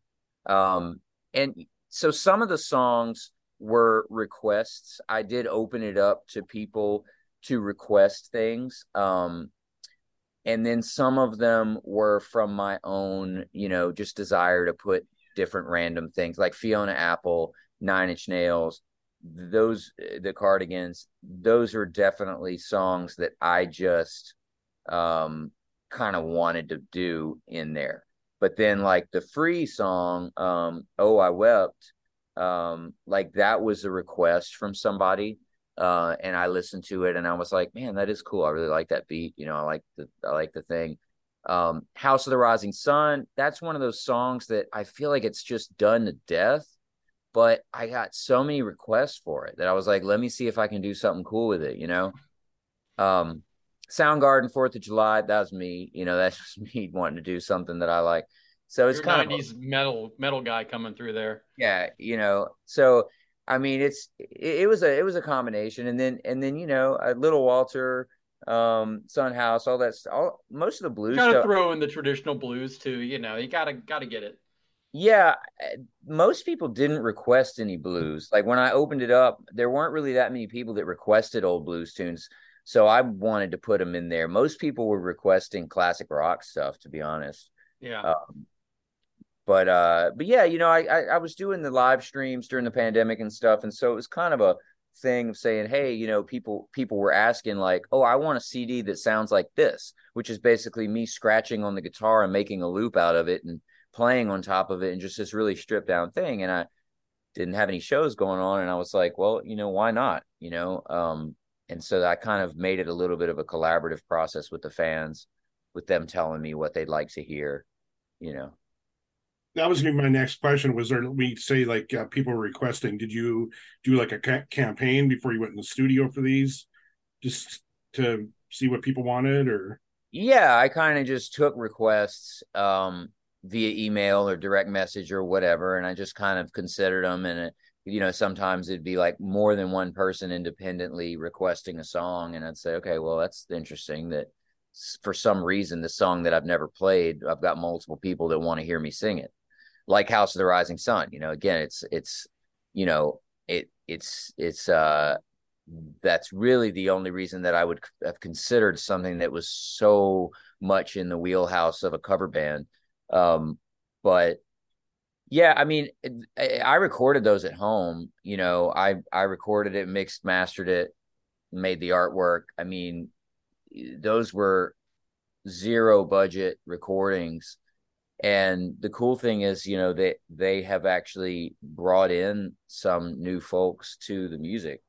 And so some of the songs were requests. I did open it up to people to request things. And then some of them were from my own, just desire to put different random things, like Fiona Apple, Nine Inch Nails, the Cardigans. Those are definitely songs that I just kind of wanted to do in there. But then like the Free song, Oh I Wept, like that was a request from somebody, and I listened to it and I was like, man, that is cool. I really like that beat. I like the thing. House of the Rising Sun, that's one of those songs that I feel like it's just done to death, but I got so many requests for it that I was like, let me see if I can do something cool with it. Soundgarden, 4th of July, that was me. That's just me wanting to do something that I like. So it's kind 90s of metal guy coming through there. Yeah, So I mean, it was a combination, and then a Little Walter, Son House, all that. Most of the blues. You gotta throw in the traditional blues too. You gotta get it. Yeah, most people didn't request any blues. Like when I opened it up, there weren't really that many people that requested old blues tunes. So I wanted to put them in there. Most people were requesting classic rock stuff, to be honest. Yeah. But yeah, I was doing the live streams during the pandemic and stuff. And so it was kind of a thing of saying, hey, people were asking like, oh, I want a CD that sounds like this, which is basically me scratching on the guitar and making a loop out of it and playing on top of it and just this really stripped down thing. And I didn't have any shows going on. And I was like, well, why not? And so I kind of made it a little bit of a collaborative process with the fans, with them telling me what they'd like to hear, That was going to be my next question. Was there, we say like people were requesting, did you do like a campaign before you went in the studio for these just to see what people wanted, or? Yeah, I kind of just took requests via email or direct message or whatever. And I just kind of considered them, and sometimes it'd be like more than one person independently requesting a song. And I'd say, okay, well, that's interesting that, for some reason, the song that I've never played, I've got multiple people that want to hear me sing it, like House of the Rising Sun. Again, you know, it's that's really the only reason that I would have considered something that was so much in the wheelhouse of a cover band. But yeah, I mean, I recorded those at home. I recorded it, mixed, mastered it, made the artwork. I mean, those were zero budget recordings. And the cool thing is, they have actually brought in some new folks to the music.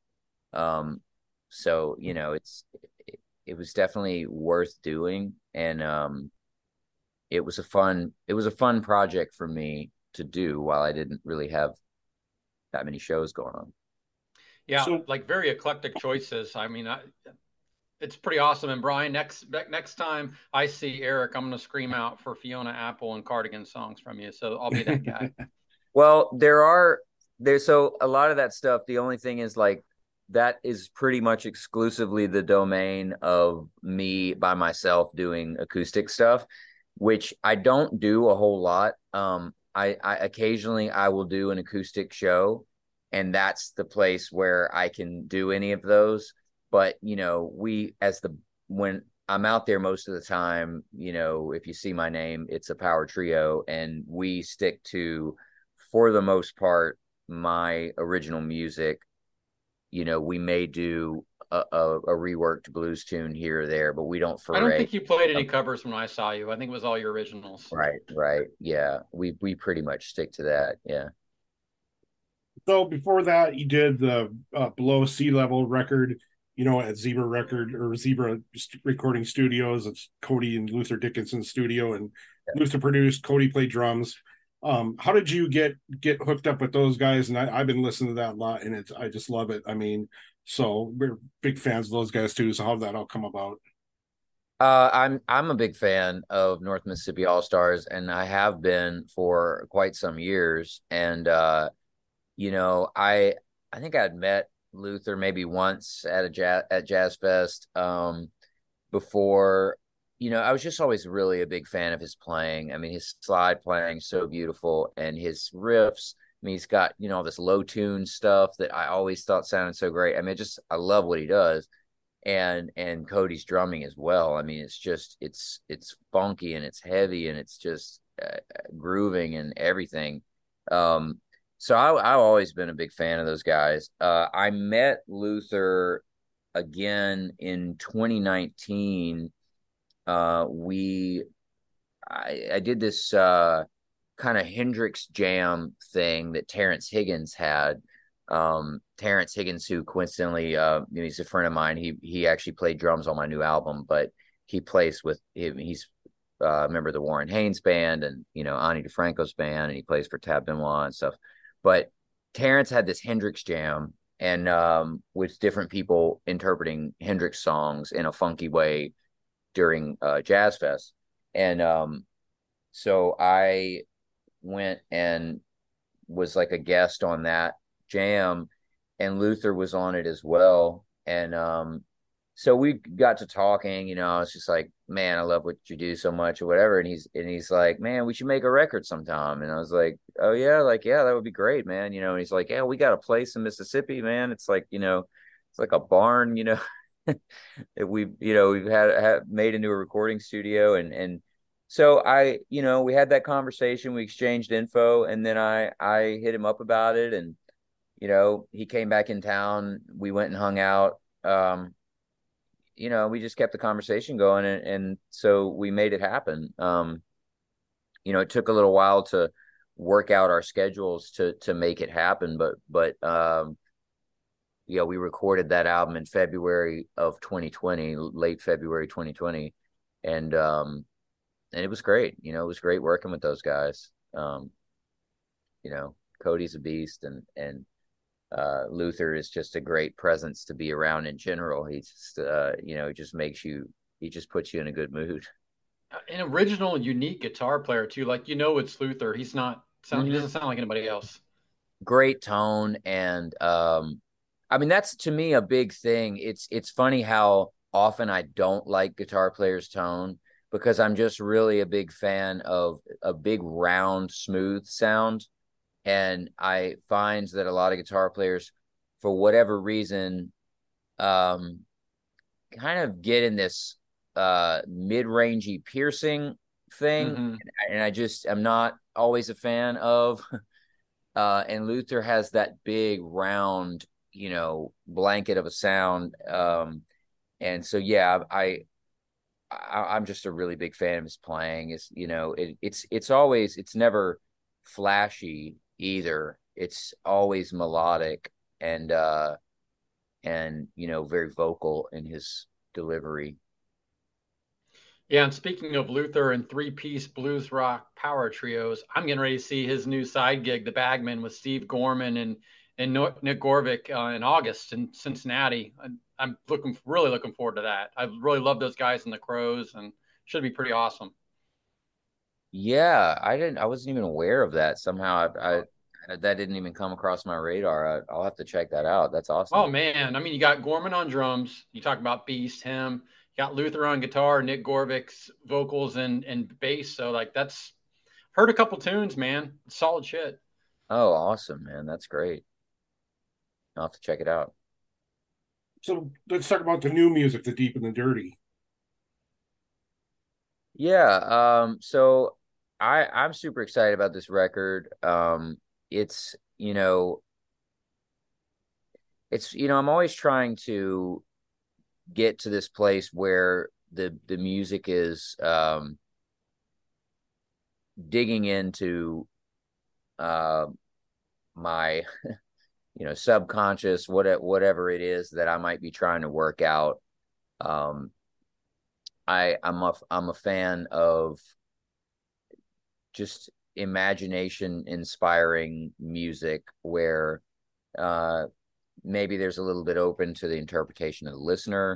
So, it was definitely worth doing. And it was a fun project for me to do while I didn't really have that many shows going on. Yeah, like very eclectic choices. I mean, it's pretty awesome. And Brian, next time I see Eric, I'm going to scream out for Fiona Apple and Cardigan songs from you. So I'll be that guy. Well, so a lot of that stuff. The only thing is, like, that is pretty much exclusively the domain of me by myself doing acoustic stuff, which I don't do a whole lot. I occasionally I will do an acoustic show, and that's the place where I can do any of those. But, when I'm out there most of the time, if you see my name, it's a power trio, and we stick to, for the most part, my original music. We may do a reworked blues tune here or there, but we don't foray. I don't think you played any covers when I saw you. I think it was all your originals. Right. Yeah. We pretty much stick to that. Yeah. So before that, you did the Below Sea Level record, at Zebra Recording Studios. It's Cody and Luther Dickinson's studio, and Luther produced, Cody played drums. How did you get hooked up with those guys? And I've been listening to that a lot, and I just love it. I mean, so we're big fans of those guys too. So how did that all come about? I'm a big fan of North Mississippi All Stars, and I have been for quite some years. And I think I'd met Luther maybe once at Jazz Fest before. I was just always really a big fan of his playing. I mean, his slide playing so beautiful, and his riffs. I mean, he's got, this low tune stuff that I always thought sounded so great. I mean, I love what he does. And Cody's drumming as well. I mean, it's funky, and it's heavy, and it's just grooving and everything. So I've always been a big fan of those guys. I met Luther again in 2019. I did this kind of Hendrix jam thing that Terrence Higgins had. Terrence Higgins, who coincidentally, he's a friend of mine. He actually played drums on my new album, but he plays with him. He's a member of the Warren Haynes band, and Ani DeFranco's band, and he plays for Tab Benoit and stuff. But Terrence had this Hendrix jam, and with different people interpreting Hendrix songs in a funky way during Jazz Fest. And so I went and was like a guest on that jam, and Luther was on it as well. And so we got to talking. I was just like, man, I love what you do so much, or whatever. And he's like, man, we should make a record sometime. And I was like, oh yeah, yeah, that would be great, man. And he's like, yeah, we got a place in Mississippi, man. It's like, it's like a barn, that we've had made into a recording studio. And so we had that conversation, we exchanged info, and then I hit him up about it, and he came back in town, we went and hung out. We just kept the conversation going, and so we made it happen. It took a little while to work out our schedules to make it happen, but we recorded that album in February of 2020, late February 2020. And it was great. It was great working with those guys. Cody's a beast, and Luther is just a great presence to be around in general. He's just, he just puts you in a good mood. An original, unique guitar player too. Like, it's Luther. He doesn't sound like anybody else. Great tone. And, I mean, that's to me a big thing. It's funny how often I don't like guitar players' tone because I'm just really a big fan of a big, round, smooth sound. And I find that a lot of guitar players, for whatever reason, kind of get in this mid-rangey piercing thing. Mm-hmm. And I'm not always a fan of. And Luther has that big, round, blanket of a sound. And so, yeah, I'm just a really big fan of his playing. It's never flashy either. It's always melodic and very vocal in his delivery. Yeah, and speaking of Luther and three-piece blues rock power trios, I'm getting ready to see his new side gig, The Bagman, with Steve Gorman and Nick Gorvick in August in Cincinnati. I'm really looking forward to that. I really love those guys in the Crows, and should be pretty awesome. Yeah, I wasn't even aware of that. Somehow I that didn't even come across my radar. I'll have to check that out. That's awesome. Oh man, I mean, you got Gorman on drums. You talk about Beast, him. You got Luther on guitar, Nick Gorvick's vocals and bass. So like that's heard a couple tunes, man. Solid shit. Oh, awesome, man. That's great. I'll have to check it out. So let's talk about the new music, the Deep and the Dirty. Yeah, so I'm super excited about this record. It's I'm always trying to get to this place where the music is digging into my subconscious, whatever it is that I might be trying to work out. I'm a fan of just imagination inspiring music where maybe there's a little bit open to the interpretation of the listener.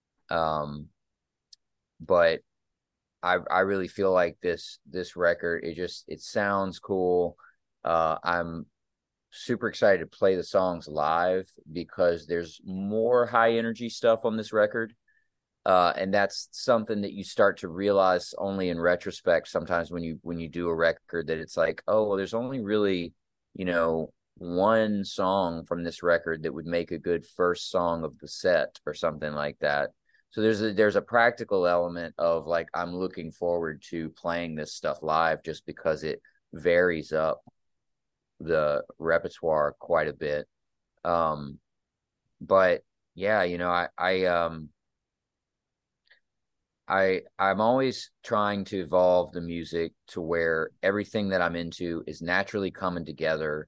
But I really feel like this record, it sounds cool. I'm super excited to play the songs live because there's more high energy stuff on this record. And that's something that you start to realize only in retrospect sometimes when you do a record, that it's like, oh, well, there's only really, one song from this record that would make a good first song of the set or something like that. So there's a practical element of like, I'm looking forward to playing this stuff live just because it varies up the repertoire quite a bit. But yeah, I'm always trying to evolve the music to where everything that I'm into is naturally coming together,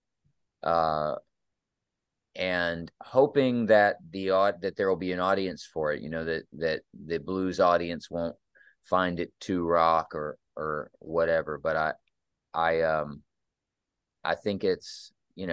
and hoping that that there will be an audience for it. That the blues audience won't find it too rock or whatever. But I think it's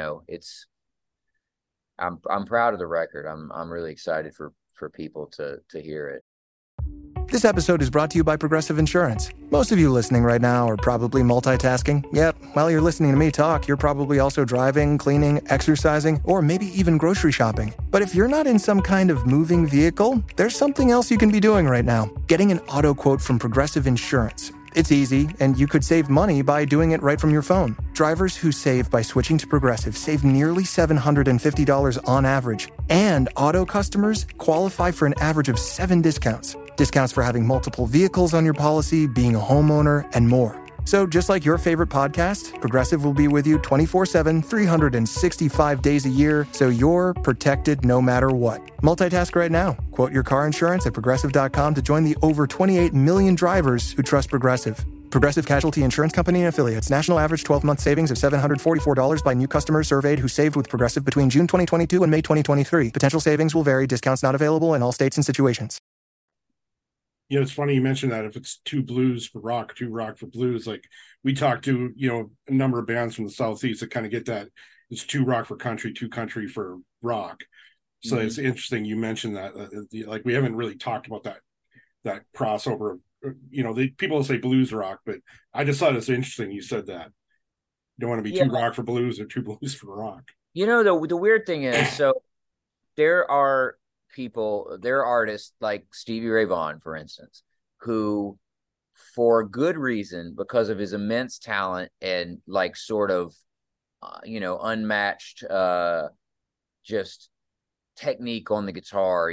I'm proud of the record. I'm really excited for people to hear it. This episode is brought to you by Progressive Insurance. Most of you listening right now are probably multitasking. Yep, while you're listening to me talk, you're probably also driving, cleaning, exercising, or maybe even grocery shopping. But if you're not in some kind of moving vehicle, there's something else you can be doing right now. Getting an auto quote from Progressive Insurance. It's easy, and you could save money by doing it right from your phone. Drivers who save by switching to Progressive save nearly $750 on average. And auto customers qualify for an average of 7 discounts. Discounts for having multiple vehicles on your policy, being a homeowner, and more. So just like your favorite podcast, Progressive will be with you 24/7, 365 days a year, so you're protected no matter what. Multitask right now. Quote your car insurance at Progressive.com to join the over 28 million drivers who trust Progressive. Progressive Casualty Insurance Company and Affiliates. National average 12-month savings of $744 by new customers surveyed who saved with Progressive between June 2022 and May 2023. Potential savings will vary. Discounts not available in all states and situations. It's funny you mentioned that. If it's two blues for rock, two rock for blues, like we talked to, a number of bands from the Southeast that kind of get that. It's two rock for country, two country for rock. So It's interesting you mentioned that. Like we haven't really talked about that crossover. People will say blues rock, but I just thought it's interesting you said that. You don't want to be two rock for blues or two blues for rock. The weird thing is, so there are people, there are artists like Stevie Ray Vaughan, for instance, who, for good reason, because of his immense talent and like sort of, unmatched, just technique on the guitar,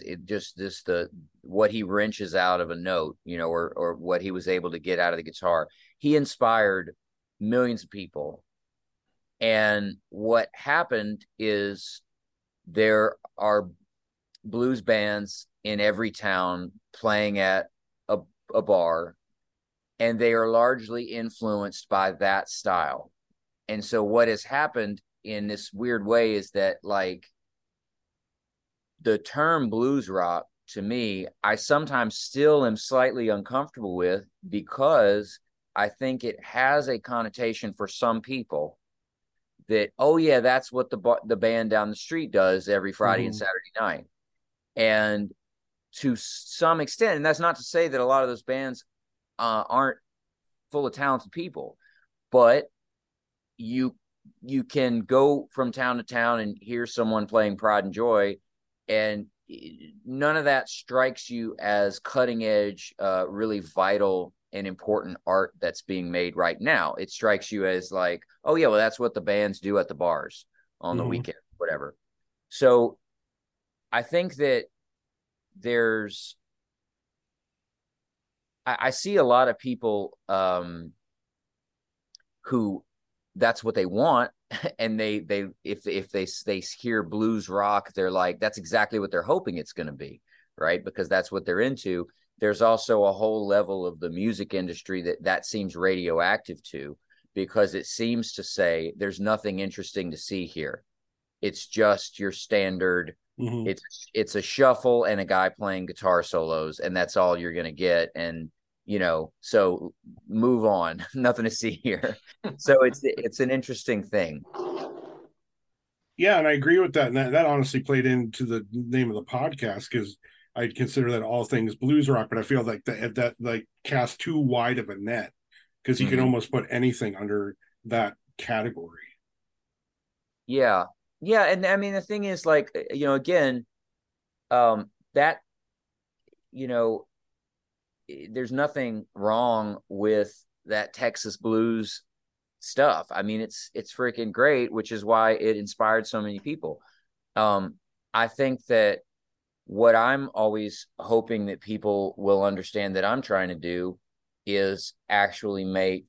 what he wrenches out of a note, or what he was able to get out of the guitar. He inspired millions of people. And what happened is there are blues bands in every town playing at a bar, and they are largely influenced by that style. And so what has happened in this weird way is that, like, the term blues rock, to me, I sometimes still am slightly uncomfortable with, because I think it has a connotation for some people that, oh yeah, that's what the band down the street does every Friday and Saturday night. And to some extent, and that's not to say that a lot of those bands aren't full of talented people, but you can go from town to town and hear someone playing Pride and Joy, and none of that strikes you as cutting edge, really vital and important art that's being made right now. It strikes you as like, oh yeah, well, that's what the bands do at the bars on the weekend, whatever. So I think that I see a lot of people who that's what they want, and if they hear blues rock, they're like, that's exactly what they're hoping it's going to be, right? Because that's what they're into. There's also a whole level of the music industry that seems radioactive to, because it seems to say there's nothing interesting to see here. It's just your standard. It's a shuffle and a guy playing guitar solos, and that's all you're going to get. And so move on. Nothing to see here. So it's an interesting thing. Yeah, and I agree with that. And that honestly played into the name of the podcast, because I consider that all things blues rock, but I feel like that like cast too wide of a net, because you can almost put anything under that category. Yeah. Yeah. And I mean, the thing is, like, again, that, there's nothing wrong with that Texas blues stuff. I mean, it's freaking great, which is why it inspired so many people. I think that what I'm always hoping that people will understand that I'm trying to do is actually make,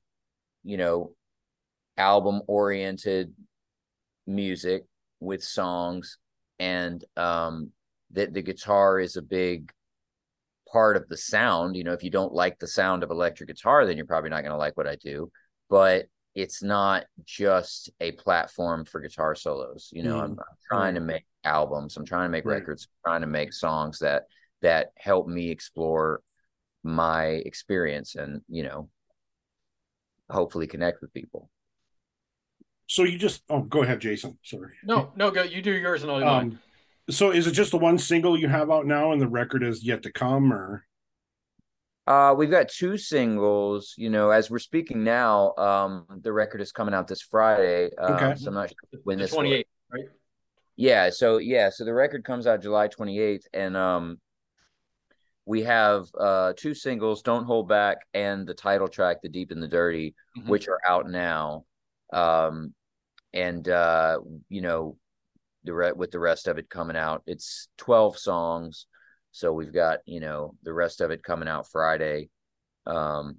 album oriented music with songs, and that the guitar is a big part of the sound. If you don't like the sound of electric guitar, then you're probably not going to like what I do. But it's not just a platform for guitar solos. I'm trying to make albums. I'm trying to make records. I'm trying to make songs that help me explore my experience and, hopefully connect with people. So you just, go ahead, Jason. Sorry. No, go. You do yours and I'll do mine. So is it just the one single you have out now and the record is yet to come, or? We've got two singles, as we're speaking now. The record is coming out this Friday. Okay. So I'm not sure when this 28th, right? Yeah. So the record comes out July 28th, and we have two singles, Don't Hold Back and the title track, The Deep and the Dirty, which are out now. With the rest of it coming out, it's 12 songs. So we've got, the rest of it coming out Friday. And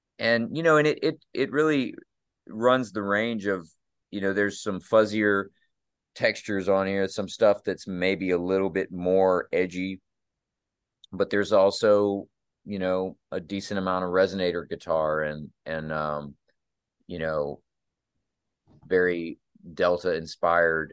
it really runs the range of, there's some fuzzier textures on here, some stuff that's maybe a little bit more edgy, but there's also, a decent amount of resonator guitar and very Delta inspired,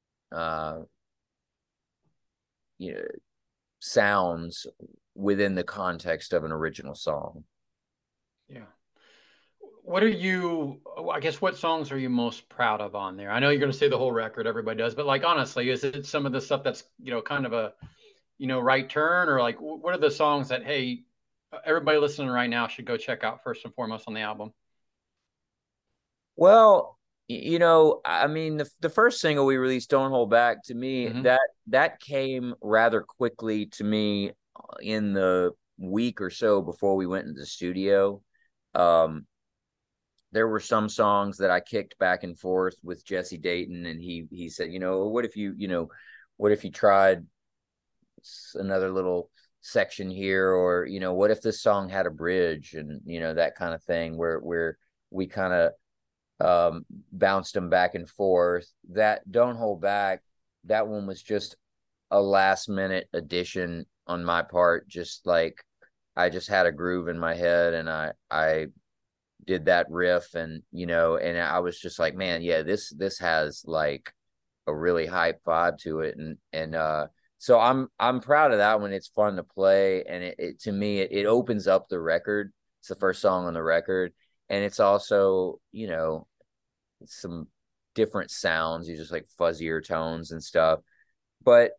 sounds within the context of an original song. Yeah. What songs are you most proud of on there? I know you're going to say the whole record, everybody does, but like, honestly, is it some of the stuff that's, kind of a, right turn, or like, what are the songs that, hey, everybody listening right now should go check out first and foremost on the album? Well, You know, I mean, the first single we released, "Don't Hold Back," to me, Mm-hmm. that came rather quickly to me in the week or so before we went into the studio. Um, there were some songs that I kicked back and forth with Jesse Dayton, and he said, what if what if you tried another little section here, or what if this song had a bridge, and that kind of thing, where we kind of bounced them back and forth. That "Don't Hold Back," that one was just a last minute addition on my part. Just like I just had a groove in my head, and I did that riff, and I was just like, man, yeah, this has like a really hype vibe to it, and so I'm proud of that one. It's fun to play, and it to me it opens up the record. It's the first song on the record, and it's also some different sounds. You just like fuzzier tones and stuff. But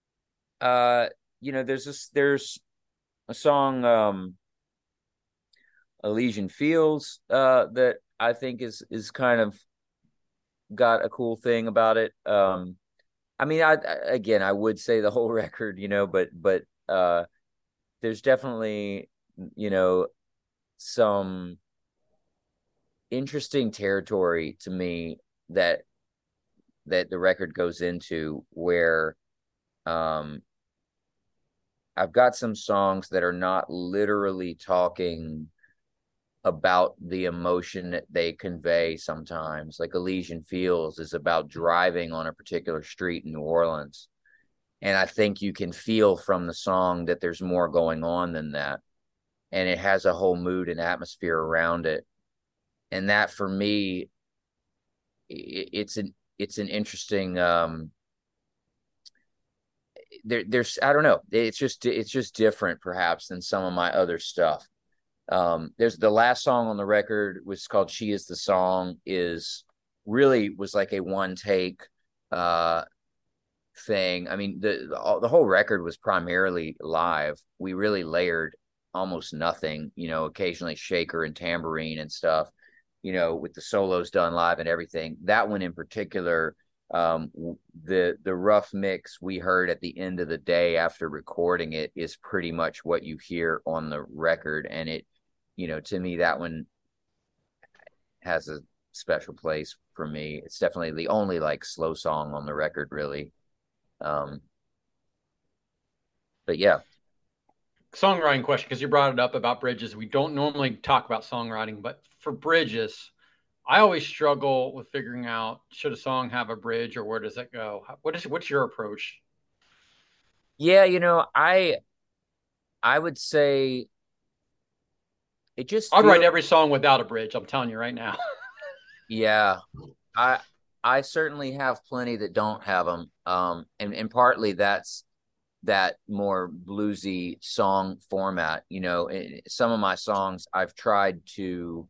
there's a song, Elysian Fields, that I think is kind of got a cool thing about it. I mean, again, I would say the whole record, but there's definitely, some interesting territory to me that the record goes into, where I've got some songs that are not literally talking about the emotion that they convey sometimes. Like Elysian Fields is about driving on a particular street in New Orleans. And I think you can feel from the song that there's more going on than that. And it has a whole mood and atmosphere around it. And that, for me, it's an interesting there's I don't know, it's just different perhaps than some of my other stuff. There's the last song on the record was called "She Is the Song," was like a one take thing. I mean, the whole record was primarily live. We really layered almost nothing, occasionally shaker and tambourine and stuff, with the solos done live and everything. That one in particular, the rough mix we heard at the end of the day after recording it is pretty much what you hear on the record. And it, to me, that one has a special place for me. It's definitely the only like slow song on the record, really. But yeah. Songwriting question, because you brought it up about bridges. We don't normally talk about songwriting, but for bridges, I always struggle with figuring out, should a song have a bridge, or where does it go? What's your approach? Yeah, I would say it just I'd write every song without a bridge. I'm telling you right now. Yeah, I certainly have plenty that don't have them. And partly that's that more bluesy song format. Some of my songs I've tried to,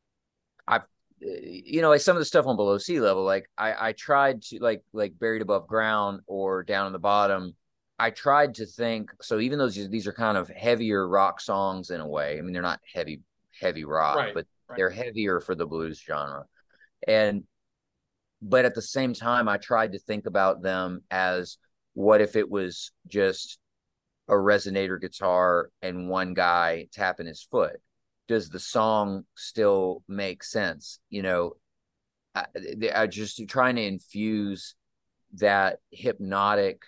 like some of the stuff on Below Sea Level, like I tried to like Buried Above Ground or Down in the Bottom. I tried to think, so even though these are kind of heavier rock songs in a way, I mean, they're not heavy rock, Right, but right. they're heavier for the blues genre. But at the same time, I tried to think about them as, what if it was just a resonator guitar and one guy tapping his foot? Does the song still make sense? I just trying to infuse that hypnotic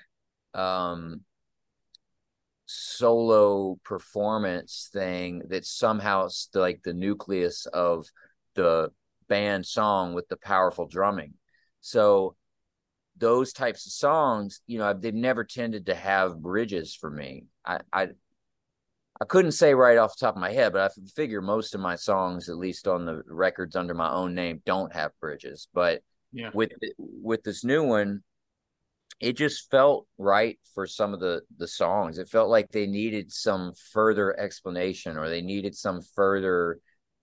solo performance thing that's somehow like the nucleus of the band song with the powerful drumming. So those types of songs, they've never tended to have bridges for me. I couldn't say right off the top of my head, but I figure most of my songs, at least on the records under my own name, don't have bridges. But Yeah. with this new one, it just felt right for some of the songs. It felt like they needed some further explanation, or they needed some further,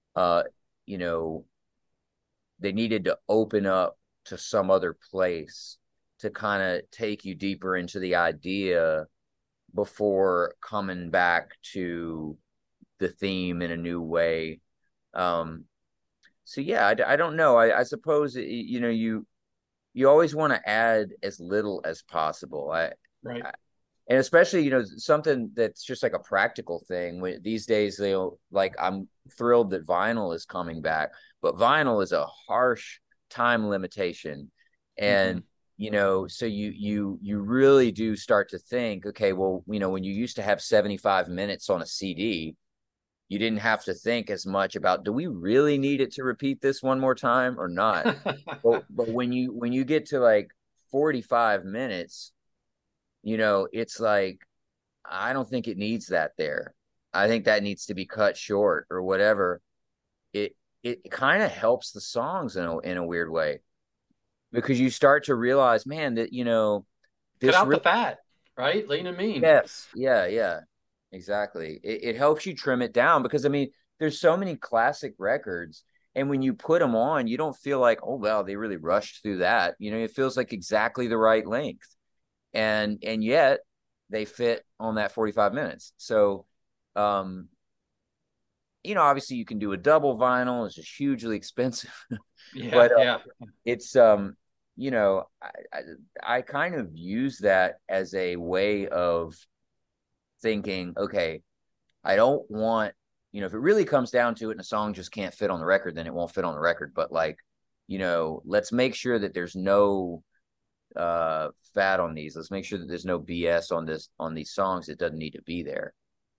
they needed to open up to some other place to kind of take you deeper into the idea before coming back to the theme in a new way. So yeah, I don't know. I suppose you always want to add as little as possible. Right. And especially, something that's just like a practical thing. These days, I'm thrilled that vinyl is coming back, but vinyl is a harsh time limitation. And, so you really do start to think, okay, well, when you used to have 75 minutes on a CD, you didn't have to think as much about, do we really need it to repeat this one more time or not? But when you get to like 45 minutes, it's like, I don't think it needs that there. I think that needs to be cut short or whatever. It kind of helps the songs in a weird way, because you start to realize, man, that Cut this out the fat, right? Lean and mean. yes, yeah, exactly. It helps you trim it down, because I mean, there's so many classic records, and when you put them on, you don't feel like, oh well, they really rushed through that. It feels like exactly the right length, and yet they fit on that 45 minutes. So obviously you can do a double vinyl. It's just hugely expensive. Yeah, But yeah. it's I kind of use that as a way of thinking, okay, I don't want, if it really comes down to it and a song just can't fit on the record, then it won't fit on the record. But like, let's make sure that there's no fat on these. Let's make sure that there's no BS on these songs that doesn't need to be there.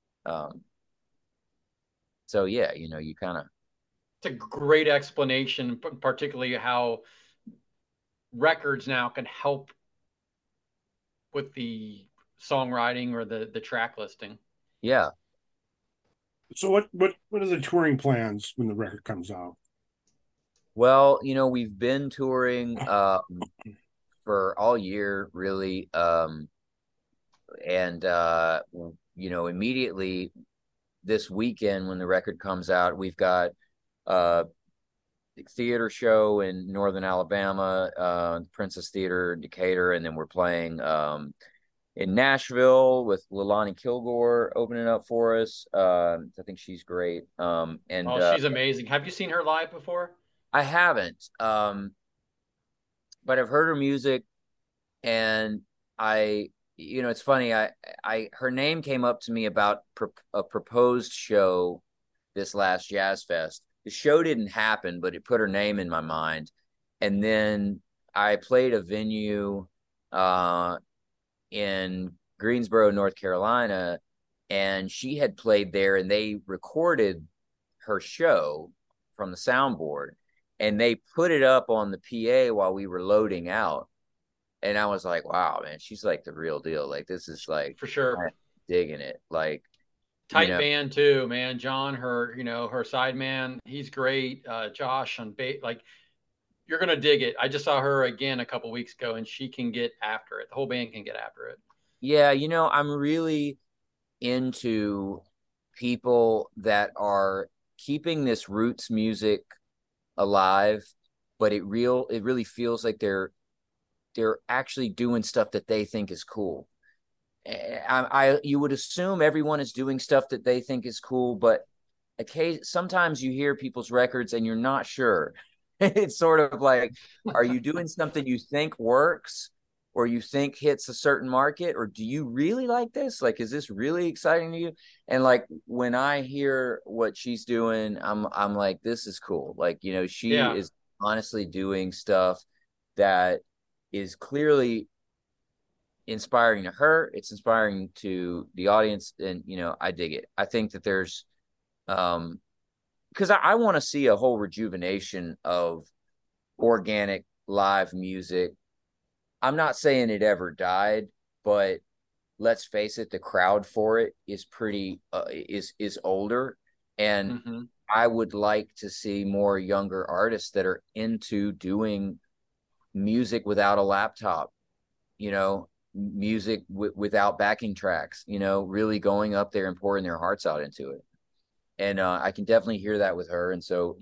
So yeah, you kind of. It's a great explanation, particularly how records now can help with the songwriting or the track listing. Yeah. So what are the touring plans when the record comes out? Well, we've been touring for all year, really. And immediately this weekend when the record comes out, we've got a theater show in Northern Alabama, Princess Theater in Decatur, and then we're playing in Nashville with Leilani Kilgore opening up for us. I think she's great. She's amazing. Have you seen her live before? I haven't, but I've heard her music, and it's funny. Her name came up to me about a proposed show this last Jazz Fest. The show didn't happen, but it put her name in my mind. And then I played a venue in Greensboro, North Carolina, and she had played there, and they recorded her show from the soundboard, and they put it up on the PA while we were loading out. And I was like, wow, man, she's like the real deal. Like, this is like, for sure, I'm digging it. Like, tight band too, man. John, her side man, he's great. Josh on bass, like, you're gonna dig it. I just saw her again a couple weeks ago, and she can get after it. The whole band can get after it. Yeah, I'm really into people that are keeping this roots music alive, but it really feels like they're actually doing stuff that they think is cool. You would assume everyone is doing stuff that they think is cool, but sometimes you hear people's records and you're not sure. It's sort of like, are you doing something you think works or you think hits a certain market, or do you really like this? Like, is this really exciting to you? And like, when I hear what she's doing, I'm like, this is cool. Like, she is honestly doing stuff that is clearly inspiring to her. It's inspiring to the audience, and I dig it. I think that there's because I want to see a whole rejuvenation of organic live music. I'm not saying it ever died, but let's face it, the crowd for it is pretty is older, and I would like to see more younger artists that are into doing music without a laptop, music without backing tracks, really going up there and pouring their hearts out into it. And I can definitely hear that with her. And so,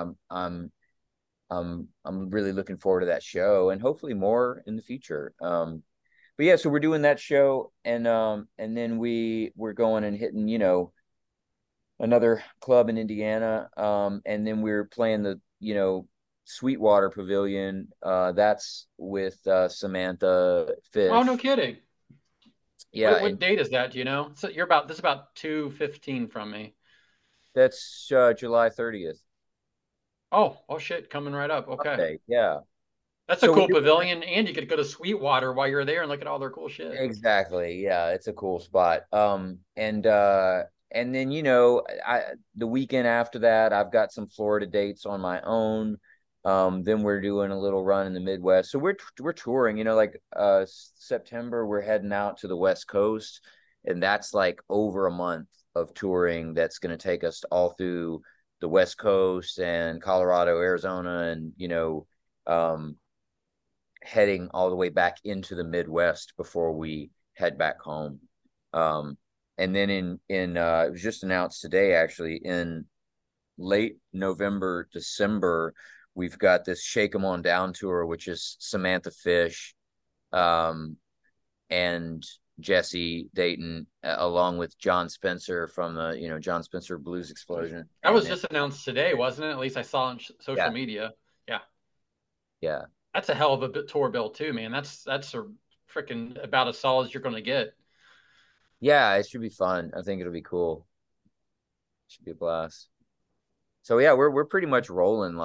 I'm really looking forward to that show, and hopefully more in the future. But yeah, so we're doing that show, and then we're going and hitting, another club in Indiana. And then we're playing the Sweetwater Pavilion. That's with Samantha Fish. Oh, no kidding. Yeah. What date is that? Do you know? So this is about 2:15 from me. That's July 30th. Oh shit, coming right up. Okay. Yeah. That's a cool pavilion, and you could go to Sweetwater while you're there and look at all their cool shit. Exactly. Yeah, it's a cool spot. And then the weekend after that, I've got some Florida dates on my own. Then we're doing a little run in the Midwest. So we're touring, September we're heading out to the West Coast, and that's like over a month of touring that's going to take us all through the West Coast and Colorado, Arizona, and heading all the way back into the Midwest before we head back home. And then it was just announced today, actually, in late November, December, we've got this Shake 'Em On Down tour, which is Samantha Fish, and Jesse Dayton, along with John Spencer from the, John Spencer Blues Explosion. That was just announced today, wasn't it? At least I saw on social media. Yeah. Yeah. That's a hell of a tour bill too, man. That's a freaking about as solid as you're going to get. Yeah, it should be fun. I think it'll be cool. It should be a blast. So yeah, we're pretty much rolling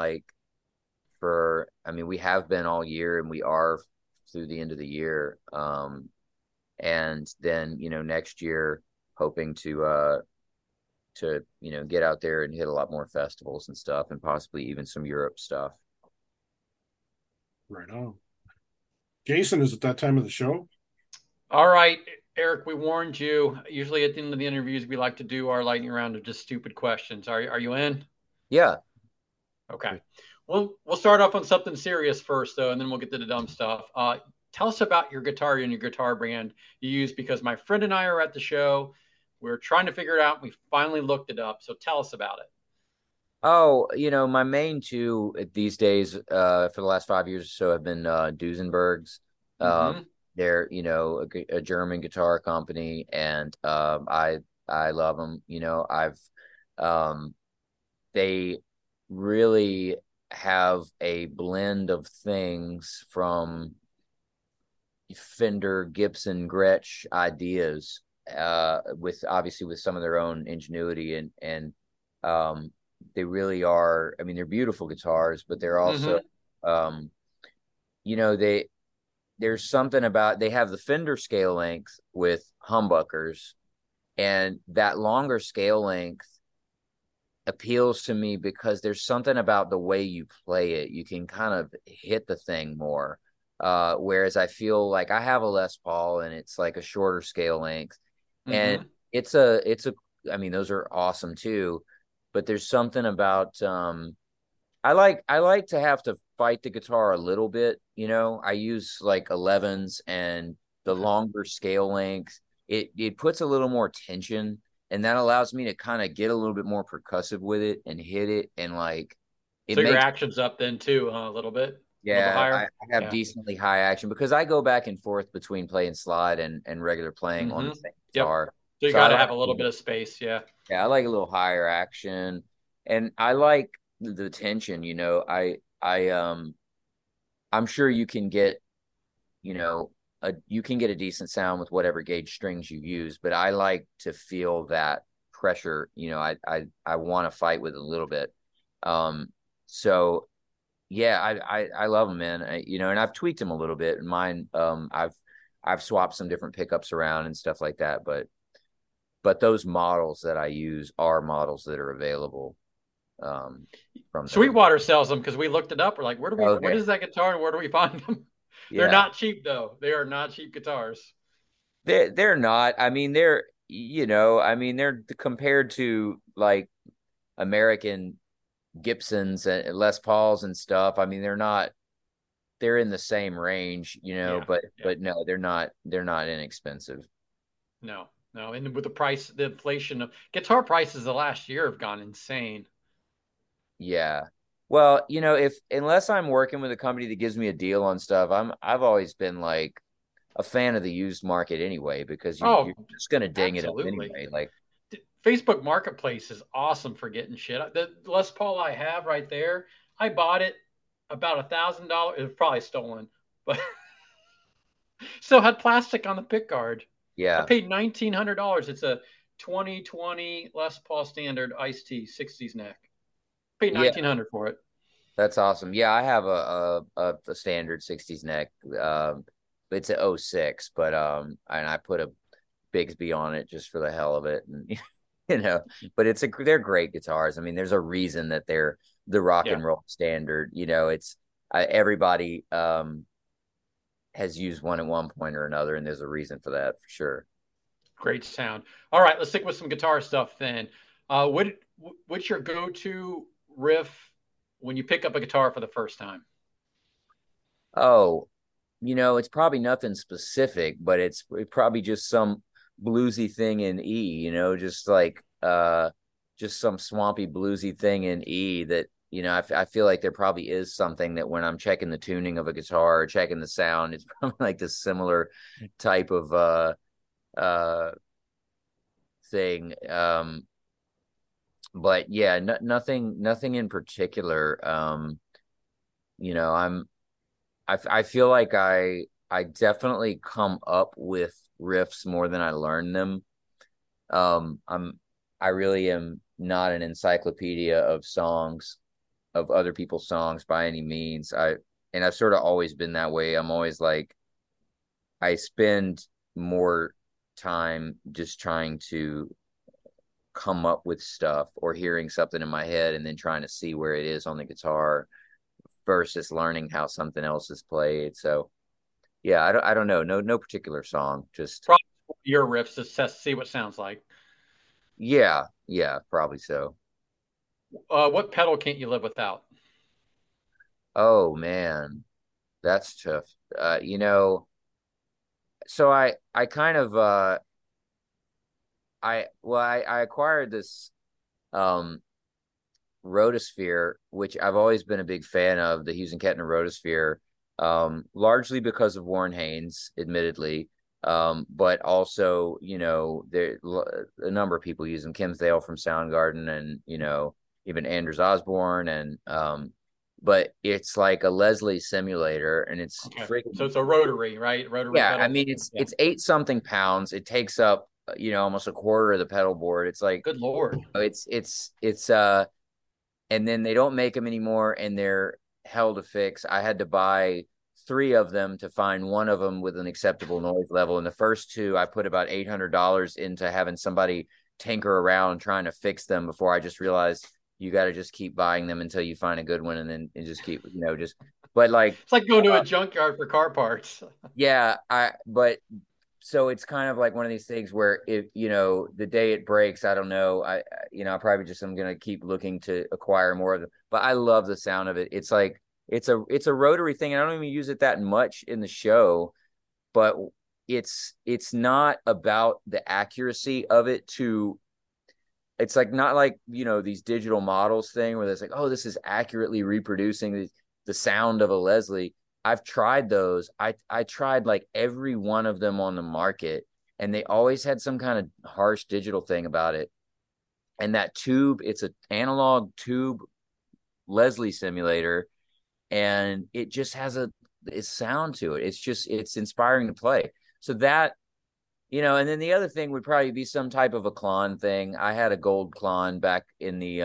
we have been all year, and we are through the end of the year. And then, next year hoping to get out there and hit a lot more festivals and stuff, and possibly even some Europe stuff. Right on. Jason, is it that time of the show? All right, Eric, we warned you. Usually at the end of the interviews, we like to do our lightning round of just stupid questions. Are you in? Yeah. Okay. We'll start off on something serious first, though, and then we'll get to the dumb stuff. Tell us about your guitar and your guitar brand you use, because my friend and I are at the show. We're trying to figure it out. We finally looked it up. So tell us about it. Oh, my main two these days, for the last 5 years or so, have been Duesenbergs. They're, a German guitar company, and I love them. They really have a blend of things from Fender, Gibson, Gretsch ideas, with some of their own ingenuity, and they really are. I mean, they're beautiful guitars, but they're also, there's something about, they have the Fender scale length with humbuckers, and that longer scale length appeals to me because there's something about the way you play it. You can kind of hit the thing more. Whereas I feel like I have a Les Paul, and it's like a shorter scale length, and it's a, those are awesome too. But there's something about, I like to have to fight the guitar a little bit. I use like 11s, and the longer scale length, it puts a little more tension, and that allows me to kind of get a little bit more percussive with it and hit it. And so your action's up then too, a little bit. Yeah, I have decently high action because I go back and forth between playing slide and regular playing on the same guitar. So you got to have a little bit of space. Yeah. Yeah, I like a little higher action, and I like the tension. I'm sure you can get, a decent sound with whatever gauge strings you use, but I like to feel that pressure. I want to fight with it a little bit. So yeah, I love them, man. And I've tweaked them a little bit. Mine, I've swapped some different pickups around and stuff like that, but those models that I use are models that are available. From Sweetwater sells them, because we looked it up. We're like, what is that guitar, and where do we find them? They're not cheap, though. They are not cheap guitars. They're not. I mean, they're compared to like American Gibsons and Les Pauls and stuff. I mean, they're in the same range, but no, they're not inexpensive. No. And with the inflation of guitar prices the last year have gone insane. Yeah. Well, unless I'm working with a company that gives me a deal on stuff, I've always been like a fan of the used market anyway, because you're just going to ding it up anyway. Like, Facebook Marketplace is awesome for getting shit. The Les Paul I have right there, I bought it about $1,000. It was probably stolen, but still had plastic on the pick guard. I Yeah. paid $1,900. It's a 2020 Les Paul Standard Ice T 60s neck. Paid Yeah. 1,900 for it. That's awesome. Yeah, I have a standard 60s neck. It's a '06, but and I put a Bigsby on it just for the hell of it, and but they're great guitars. I mean, there's a reason that they're the rock and roll standard. It's everybody has used one at one point or another, and there's a reason for that for sure. Great sound. All right, let's stick with some guitar stuff then. What's your go-to riff when you pick up a guitar for the first time? Oh, it's probably nothing specific, but it's probably just some bluesy thing in E, just some swampy bluesy thing in E that, I feel like there probably is something that when I'm checking the tuning of a guitar or checking the sound, it's probably like this similar type of thing. But yeah, nothing in particular. I feel like I definitely come up with riffs more than I learn them. I really am not an encyclopedia of songs, of other people's songs by any means. I've sort of always been that way. I'm always like, I spend more time just trying to come up with stuff or hearing something in my head and then trying to see where it is on the guitar versus learning how something else is played. So yeah, I don't know. No particular song. Just probably your riffs to see what sounds like. Yeah, probably so. What pedal can't you live without? Oh man, that's tough. So I kind of I acquired this Rotosphere, which I've always been a big fan of, the Hughes and Kettner Rotosphere, largely because of Warren Haynes, admittedly. But also, there a number of people use them. Kim Thale from Soundgarden, and even Anders Osborne, and but it's like a Leslie simulator, and it's freaking. So it's a rotary, right? Rotary. Yeah, pedal. I mean it's 8-something pounds. It takes up almost a quarter of the pedal board. It's like, good Lord. It's and then they don't make them anymore, and they're hell to fix. I had to buy 3 of them to find one of them with an acceptable noise level. And the first 2, I put about $800 into having somebody tinker around trying to fix them before I just realized you got to just keep buying them until you find a good one, and then just keep, but like, it's like going to a junkyard for car parts. Yeah. So it's kind of like one of these things where if, the day it breaks, I don't know. I probably just am going to keep looking to acquire more of them, but I love the sound of it. It's like, it's a rotary thing. And I don't even use it that much in the show, but it's not about the accuracy of it it's like, not like, these digital models thing where there's like, oh, this is accurately reproducing the sound of a Leslie. I've tried those. I tried like every one of them on the market, and they always had some kind of harsh digital thing about it. And that tube, it's an analog tube Leslie simulator, and it just has a sound to it. It's inspiring to play. So that, and then the other thing would probably be some type of a Klon thing. I had a gold Klon back in the,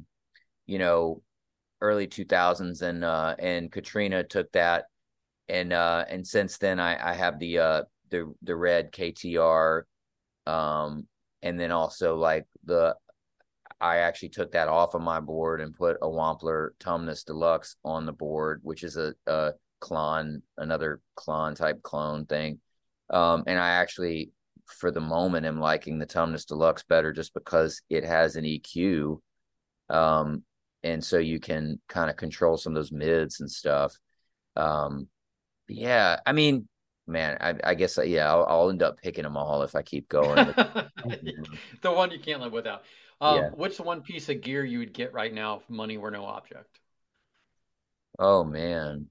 early 2000s, and Katrina took that, and since then I have the red KTR, and then also like I actually took that off of my board and put a Wampler Tumnus Deluxe on the board, which is a Klon, another Klon type clone thing, and I actually, for the moment, am liking the Tumnus Deluxe better just because it has an EQ. And so you can kind of control some of those mids and stuff. Yeah, I mean, man, I guess, I'll end up picking them all if I keep going. The one you can't live without. Yeah. What's the one piece of gear you would get right now if money were no object? Oh man.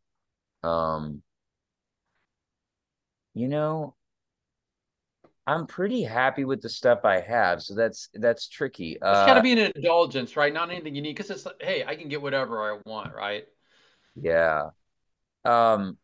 I'm pretty happy with the stuff I have, so that's tricky. It's got to be an indulgence, right? Not anything you need, because it's like, hey, I can get whatever I want, right? Yeah. Um,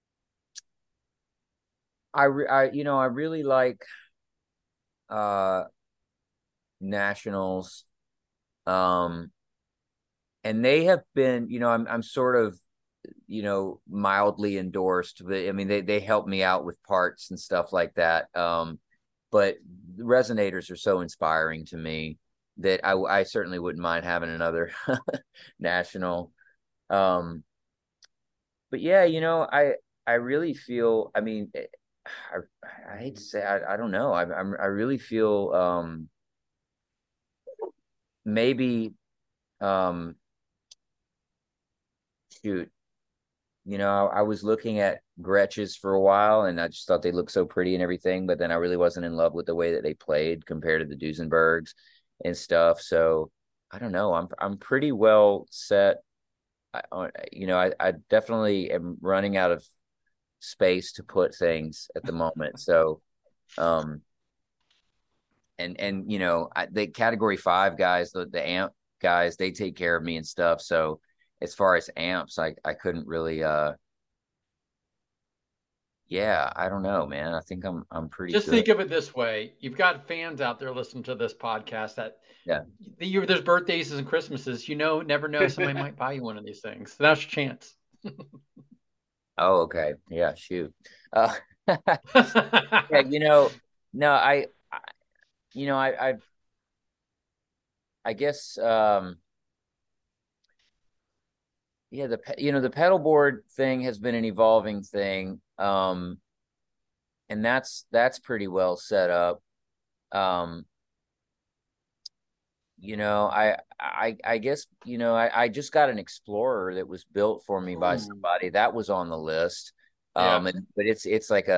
I really like uh Nationals. Um, and they have been, I'm sort of, mildly endorsed, but I mean, they help me out with parts and stuff like that. But the Resonators are so inspiring to me that I certainly wouldn't mind having another national. Um, but yeah, I really feel, I mean, I hate to say, I don't know. I really feel, maybe, um, shoot, I was looking at Gretches for a while, and I just thought they looked so pretty and everything, but then I really wasn't in love with the way that they played compared to the Duesenbergs and stuff. So I don't know. I'm pretty well set. I definitely am running out of space to put things at the moment. So, um, and the Category 5 guys, the amp guys, they take care of me and stuff. So as far as amps, I couldn't really yeah, I don't know, man. I think I'm pretty Just good. think of it this way: you've got fans out there listening to this podcast that Yeah. There's birthdays and Christmases. Never know, somebody might buy you one of these things. So that's your chance. Oh, okay. Yeah, shoot. Yeah, no, I guess yeah, the pedal board thing has been an evolving thing. And that's pretty well set up. Um, I guess, I just got an Explorer that was built for me by somebody that was on the list. Yeah. But it's like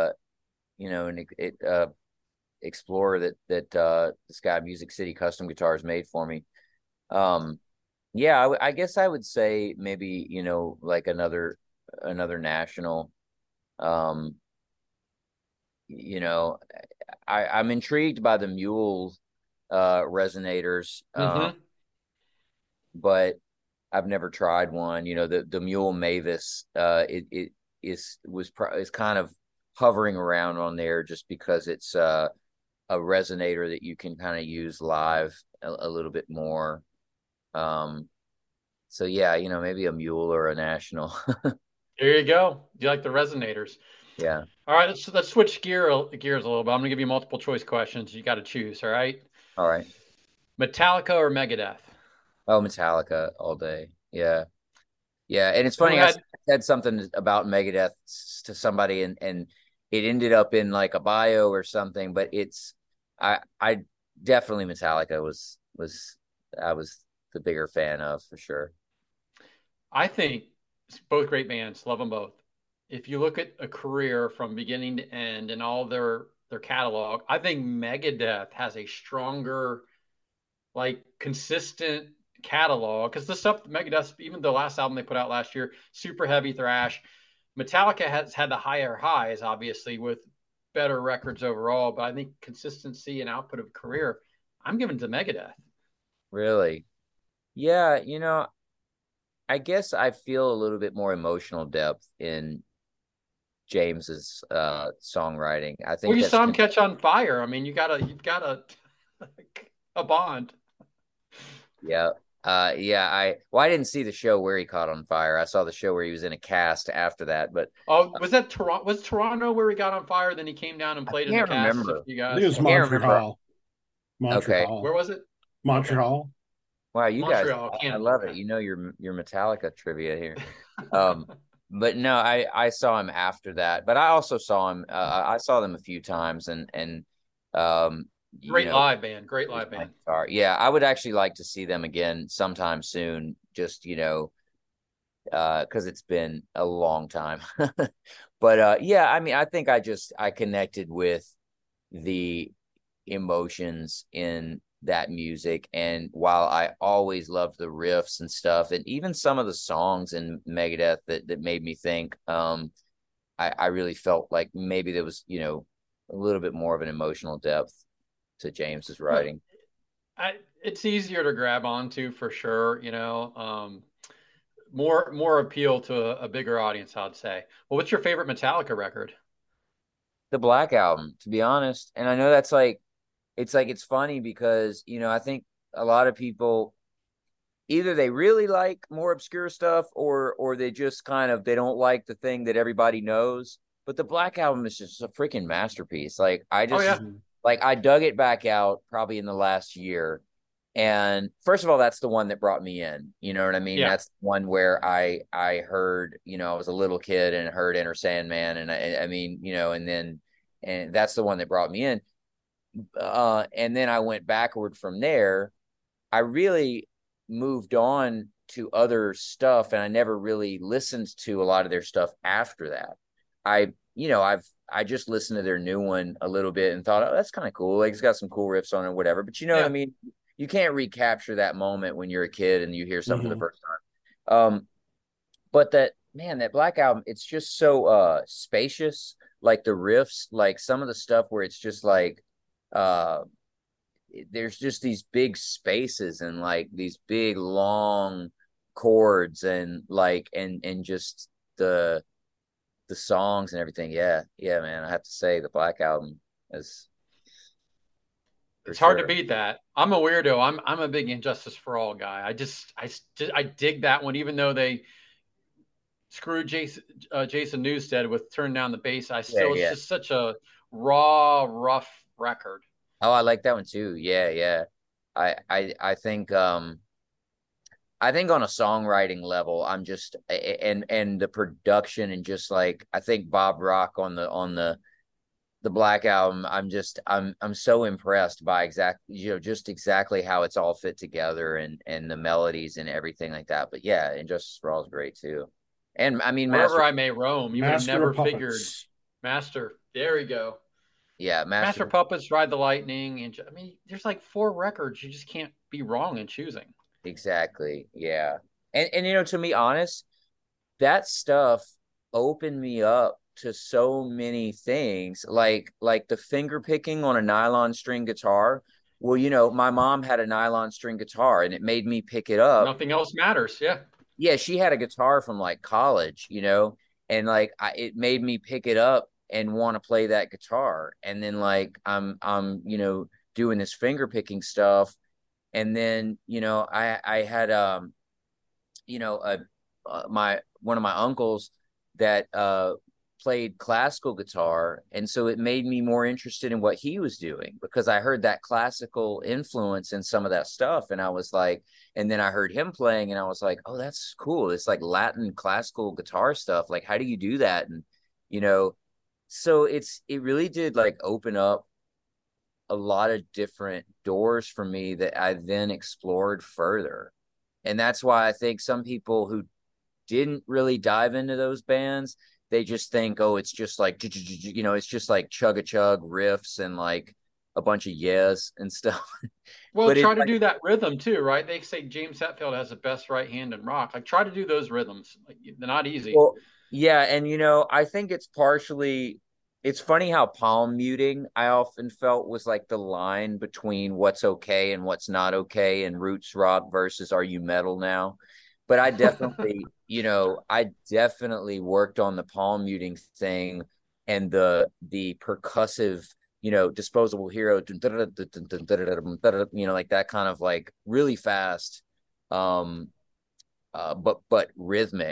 an Explorer that this guy Music City Custom Guitars made for me. Yeah, I guess I would say maybe, like another national. Um, you know, I'm intrigued by the Mule resonators, but I've never tried one. The Mule Mavis, it is kind of hovering around on there just because it's a resonator that you can kind of use live a little bit more. So yeah, maybe a Mule or a national. There you go. Do you like the resonators? Yeah. All right, let's switch gears a little bit. I'm gonna give you multiple choice questions. You got to choose. All right. All right. Metallica or Megadeth? Oh, Metallica all day. Yeah. Yeah. And it's funny, I said something about Megadeth to somebody and it ended up in like a bio or something, but I definitely Metallica was I was the bigger fan of, for sure. I think both great bands, love them both. If you look at a career from beginning to end and all their catalog, I think Megadeth has a stronger, like, consistent catalog, because the stuff Megadeth, even the last album they put out last year, super heavy thrash. Metallica has had the higher highs, obviously, with better records overall, but I think consistency and output of a career, I'm giving to Megadeth. Really? Yeah, I guess I feel a little bit more emotional depth in James's songwriting. I think you saw him catch on fire. I mean, you've got a bond. Yeah. I didn't see the show where he caught on fire. I saw the show where he was in a cast after that, but was that Toronto? Was Toronto where he got on fire? Then he came down and played in the cast. Remember. You guys, it was Montreal. Okay. Where was it? Montreal. Okay. Wow, you Montreal, guys! I love it. Your Metallica trivia here. But no, I saw him after that. But I also saw him. I saw them a few times, and great live band. Great live band. Yeah, I would actually like to see them again sometime soon. Just because it's been a long time. But yeah, I mean, I think I connected with the emotions in that music, and while I always loved the riffs and stuff, and even some of the songs in Megadeth that made me think, I really felt like maybe there was a little bit more of an emotional depth to James's writing. It's easier to grab onto for sure, more appeal to a bigger audience, I'd say. Well, what's your favorite Metallica record? The Black Album, to be honest. And I know that's it's funny because, I think a lot of people either they really like more obscure stuff or they just they don't like the thing that everybody knows. But the Black Album is just a freaking masterpiece. Like I dug it back out probably in the last year. And first of all, that's the one that brought me in. You know what I mean? Yeah. That's the one where I heard, I was a little kid and heard Enter Sandman, and I mean, and that's the one that brought me in. And then I went backward from there. I really moved on to other stuff, and I never really listened to a lot of their stuff after that. I just listened to their new one a little bit and thought, oh, that's kind of cool. Like, it's got some cool riffs on it, whatever. But you know what I mean? You can't recapture that moment when you're a kid and you hear something for the first time. But that Black Album, it's just so spacious. Like the riffs, like some of the stuff where it's just like there's just these big spaces and like these big long chords and like and just the songs and everything. Yeah, man. I have to say the Black Album is. It's hard to beat that. I'm a weirdo. I'm a big Injustice for All guy. I dig that one, even though they screwed Jason Newsted with Turn Down the Bass. It's just such a raw, rough record. Oh, I like that one too. Yeah. I think on a songwriting level, I'm just and the production and just like I think Bob Rock on the Black Album, I'm so impressed by exactly how it's all fit together and the melodies and everything like that. But yeah, Injustice for All is great too. And I mean, Wherever I May Roam, you would have never figured Master. There we go. Yeah, Master Puppets, Ride the Lightning, and I mean, there's like 4 records you just can't be wrong in choosing. Exactly. Yeah, and to be honest, that stuff opened me up to so many things, like the finger picking on a nylon string guitar. Well, my mom had a nylon string guitar, and it made me pick it up. Nothing else matters. Yeah. Yeah, she had a guitar from like college, and like it made me pick it up and want to play that guitar. And then like I'm doing this finger picking stuff, and then I had one of my uncles that played classical guitar, and so it made me more interested in what he was doing because I heard that classical influence in some of that stuff, and I was like, and then I heard him playing, and I was like, oh, that's cool. It's like Latin classical guitar stuff. Like, how do you do that? And so it really did like open up a lot of different doors for me that I then explored further. And that's why I think some people who didn't really dive into those bands, they just think, oh, it's just like, it's just like chug-a-chug riffs and like a bunch of yes and stuff. Well, try to do that rhythm too, right? They say James Hetfield has the best right hand in rock. Like, try to do those rhythms. Like, they're not easy. Well, yeah, and I think it's funny how palm muting I often felt was like the line between what's okay and what's not okay in roots rock versus are you metal now? But I definitely, I definitely worked on the palm muting thing and the percussive, Disposable Hero, like that kind of like really fast, but rhythmic,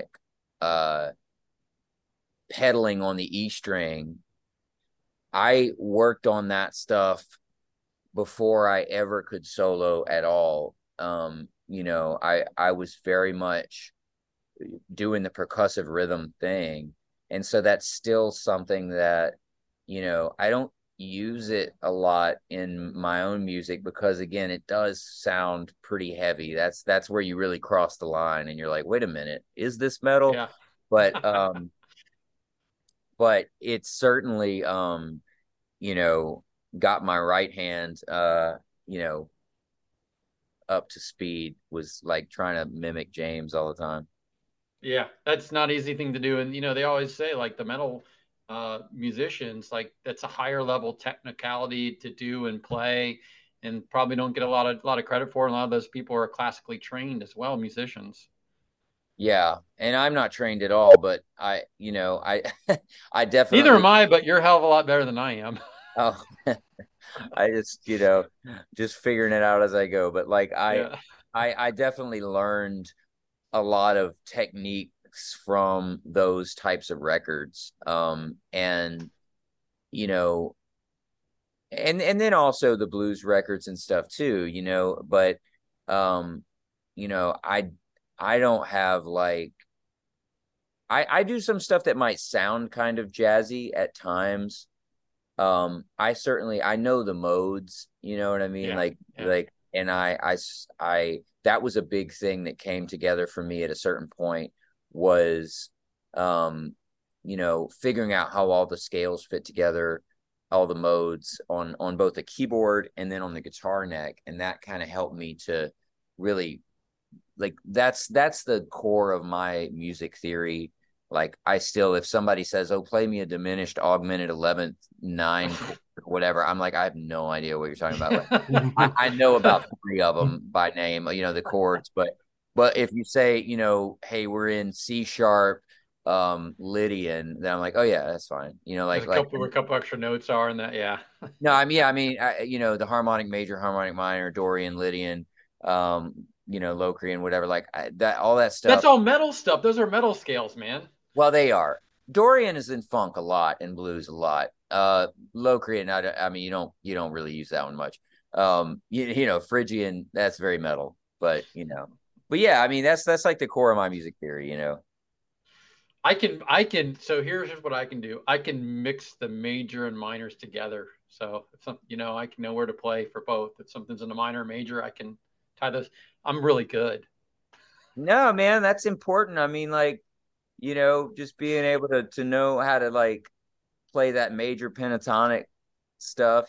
pedaling on the E string. I worked on that stuff before I ever could solo at all. I was very much doing the percussive rhythm thing. And so that's still something that, I don't use it a lot in my own music because again, it does sound pretty heavy. That's where you really cross the line and you're like, wait a minute, is this metal? Yeah. But it's certainly, got my right hand, up to speed, was like trying to mimic James all the time. Yeah, that's not an easy thing to do. And, they always say like the metal musicians, like that's a higher level technicality to do and play, and probably don't get a lot of credit for. And a lot of those people are classically trained as well, musicians. Yeah, and I'm not trained at all, but I I Neither definitely am I, but you're a hell of a lot better than I am. oh I just just figuring it out as I go. But like Yeah. I definitely learned a lot of techniques from those types of records. And you know, and then also the blues records and stuff too, but um, I don't have like I do some stuff that might sound kind of jazzy at times. I know the modes, you know what I mean? Yeah. Yeah. And that was a big thing that came together for me at a certain point was, figuring out how all the scales fit together, all the modes on both the keyboard and then on the guitar neck. And that kind of helped me to really that's the core of my music theory. Like I still, if somebody says, "Oh, play me a diminished augmented 11th 9 whatever," I'm like, I have no idea what you're talking about. Like, I know about 3 of them by name, the chords, but if you say, hey, we're in C sharp, Lydian, then I'm like, oh yeah, that's fine. There's a couple extra notes are in that. Yeah. No, the harmonic major, harmonic minor, Dorian, Lydian, Locrian, whatever, all that stuff. That's all metal stuff. Those are metal scales, man. Well, they are. Dorian is in funk a lot and blues a lot. Locrian, you don't really use that one much. Phrygian, that's very metal, but yeah, that's like the core of my music theory, I can. So here's what I can do. I can mix the major and minors together. So if I can know where to play for both. If something's in a minor or major, I can tie those. I'm really good. No, man, that's important. Just being able to know how to play that major pentatonic stuff,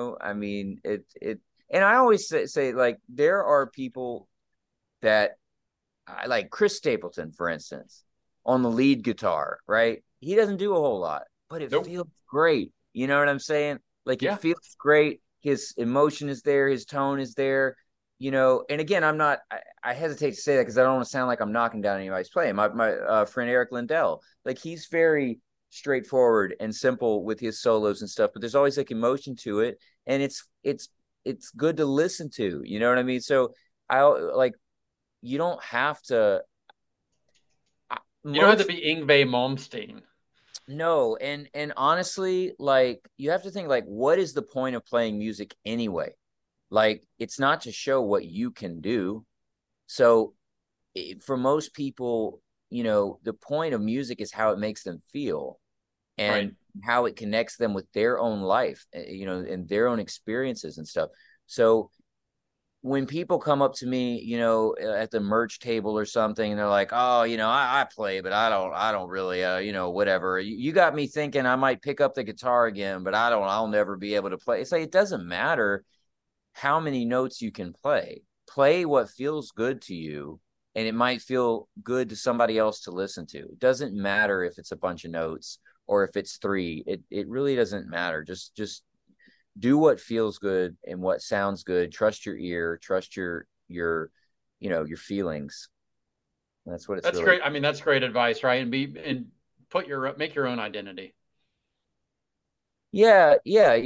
and I always say there are people that I like Chris Stapleton, for instance, on the lead guitar, right? He doesn't do a whole lot, but it feels great. You know what I'm saying? It feels great. His emotion is there. His tone is there. And again, I hesitate to say that because I don't want to sound like I'm knocking down anybody's playing. My friend Eric Lindell, he's very straightforward and simple with his solos and stuff, but there's always emotion to it, and it's good to listen to. You know what I mean? So you don't have to. You don't have to be Yngwie Malmsteen. No, and honestly, you have to think what is the point of playing music anyway? It's not to show what you can do. So for most people, the point of music is how it makes them feel and how it connects them with their own life, and their own experiences and stuff. So when people come up to me, at the merch table or something, and they're like, "Oh, I play, but I don't really, whatever." You got me thinking I might pick up the guitar again, but I'll never be able to play. It's it doesn't matter how many notes you can play what feels good to you, and it might feel good to somebody else to listen to. It doesn't matter if it's a bunch of notes or if it's 3. It really doesn't matter. Just do what feels good and what sounds good. Trust your ear, trust your feelings. That's what it's That's really. great. That's great advice, right? And make your own identity. Yeah.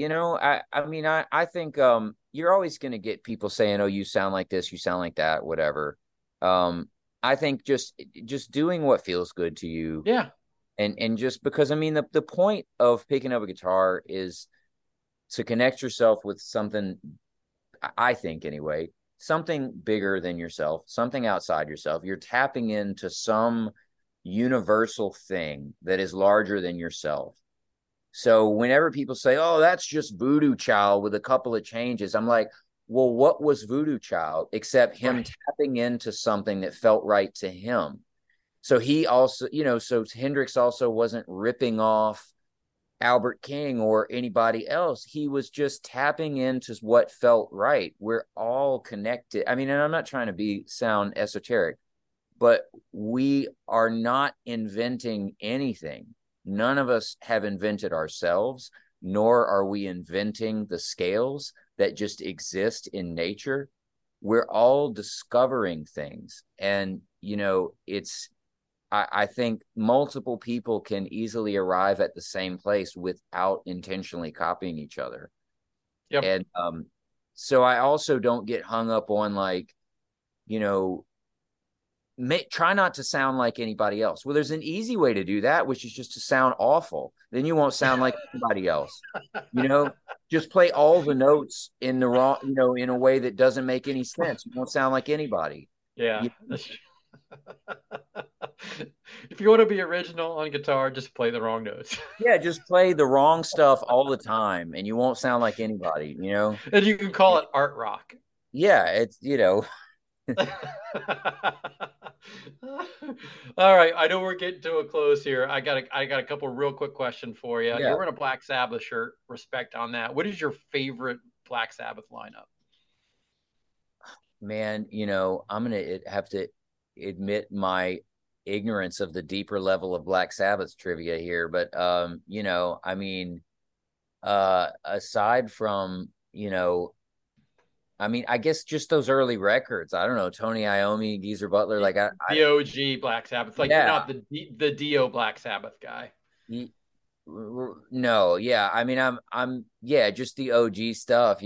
I think you're always going to get people saying, "Oh, you sound like this, you sound like that, whatever." I think just doing what feels good to you. Yeah. And just because the point of picking up a guitar is to connect yourself with something, I think anyway, something bigger than yourself, something outside yourself. You're tapping into some universal thing that is larger than yourself. So whenever people say, "Oh, that's just Voodoo Child with a couple of changes," I'm like, well, what was Voodoo Child except him tapping into something that felt right to him? So he also, so Hendrix also wasn't ripping off Albert King or anybody else. He was just tapping into what felt right. We're all connected. And I'm not trying to sound esoteric, but we are not inventing anything. none of us have invented ourselves, nor are we inventing the scales that just exist in nature. We're all discovering things. And, I think multiple people can easily arrive at the same place without intentionally copying each other. Yep. And so I also don't get hung up on try not to sound like anybody else. Well, there's an easy way to do that, which is just to sound awful. Then you won't sound like anybody else. Just play all the notes in the wrong, in a way that doesn't make any sense. You won't sound like anybody. Yeah. If you want to be original on guitar, just play the wrong notes. Yeah, just play the wrong stuff all the time and you won't sound like anybody, And you can call it art rock. Yeah, it's, All right, I know we're getting to a close here. I got a couple real quick questions for you. Yeah. You're wearing a Black Sabbath shirt. Respect on that. What is your favorite Black Sabbath lineup? Man, I'm gonna have to admit my ignorance of the deeper level of Black Sabbath trivia here, but aside from I guess just those early records. I don't know, Tony Iommi, Geezer Butler, like the OG Black Sabbath. Like, you're not the Dio Black Sabbath guy. No, yeah. I'm just the OG stuff.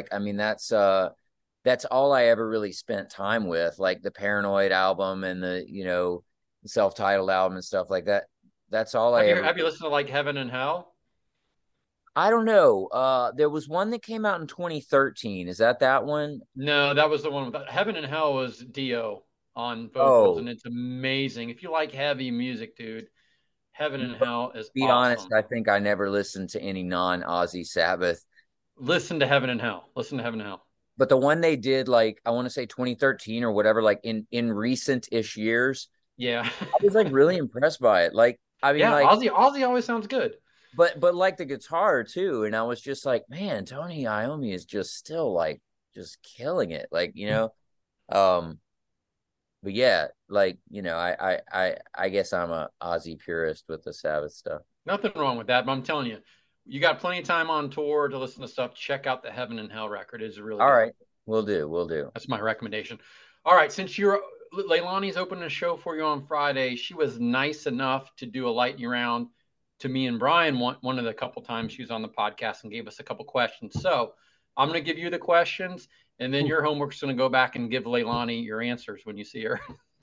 That's all I ever really spent time with, like the Paranoid album and the self-titled album and stuff like that. That's all have you listened to like Heaven and Hell? I don't know. There was one that came out in 2013. Is that one? No, that was the one with Heaven and Hell was Dio on vocals, and it's amazing. If you like heavy music, dude, Heaven and Hell is Be awesome. honest, I think I never listened to any non-Ozzy Sabbath. Listen to Heaven and Hell. But the one they did, like, I want to say 2013 or whatever, like in recent-ish years. Yeah. I was like really impressed by it. Like, Ozzy always sounds good. But like the guitar too, and I was just like, man, Tony Iommi is just still like just killing it, like But yeah, like I guess I'm a Ozzy purist with the Sabbath stuff. Nothing wrong with that, but I'm telling you, you got plenty of time on tour to listen to stuff. Check out the Heaven and Hell record; it's really all good. Right. We'll do. That's my recommendation. All right, since Leilani's opening a show for you on Friday, she was nice enough to do a lightning round to me and Brian one of the couple times she was on the podcast and gave us a couple questions. So I'm going to give you the questions, and then your homework's going to go back and give Leilani your answers when you see her.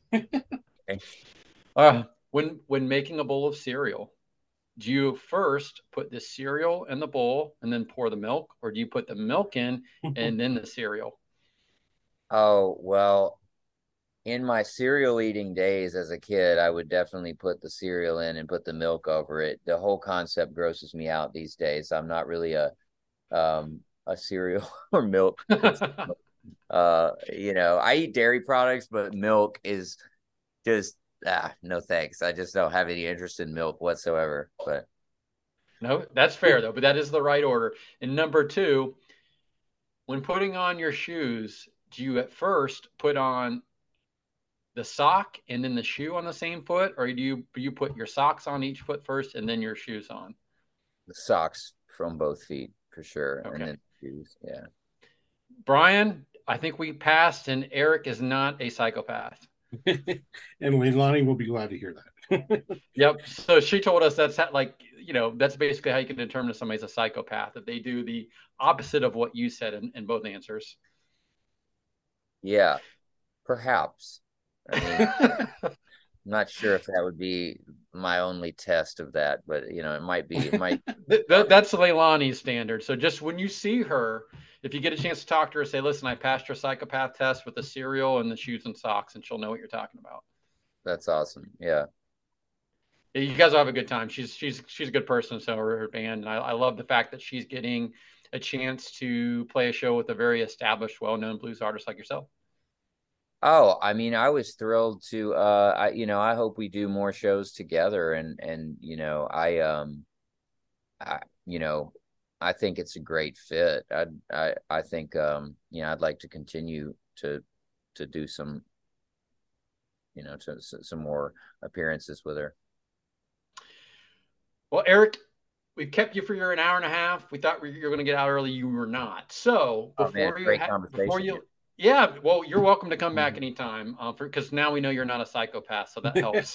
Okay. When making a bowl of cereal, do you first put the cereal in the bowl and then pour the milk, or do you put the milk in and then the cereal? Oh, well, in my cereal eating days as a kid, I would definitely put the cereal in and put the milk over it. The whole concept grosses me out these days. I'm not really a cereal or milk. I eat dairy products, but milk is just no thanks. I just don't have any interest in milk whatsoever. But no, that's fair though. But that is the right order. And number two, when putting on your shoes, do you at first put on the sock and then the shoe on the same foot, or do you put your socks on each foot first and then your shoes on? The socks from both feet for sure. Okay. And then shoes. Yeah. Brian, I think we passed, and Eric is not a psychopath. And Leilani will be glad to hear that. Yep. So she told us that's that's basically how you can determine if somebody's a psychopath, if they do the opposite of what you said in both answers. Yeah, perhaps. I'm not sure if that would be my only test of that, but it might be. It might. That's Leilani's standard. So just when you see her, if you get a chance to talk to her, say, "Listen, I passed your psychopath test with the cereal and the shoes and socks," and she'll know what you're talking about. That's awesome. Yeah. You guys will have a good time. She's a good person. So her band, and I love the fact that she's getting a chance to play a show with a very established, well-known blues artist like yourself. Oh, I was thrilled to I hope we do more shows together, and I think it's a great fit. I think I'd like to continue to do some some more appearances with her. Well, Eric, we've kept you for an hour and a half. We thought you were going to get out early. You were not. So Oh man, great conversation. Yeah, well, you're welcome to come back anytime because now we know you're not a psychopath, so that helps.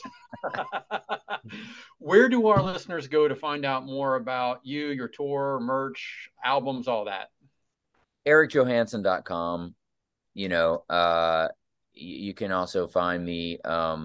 Where do our listeners go to find out more about you, your tour, merch, albums, all that? EricJohansson.com. You know, you can also find me,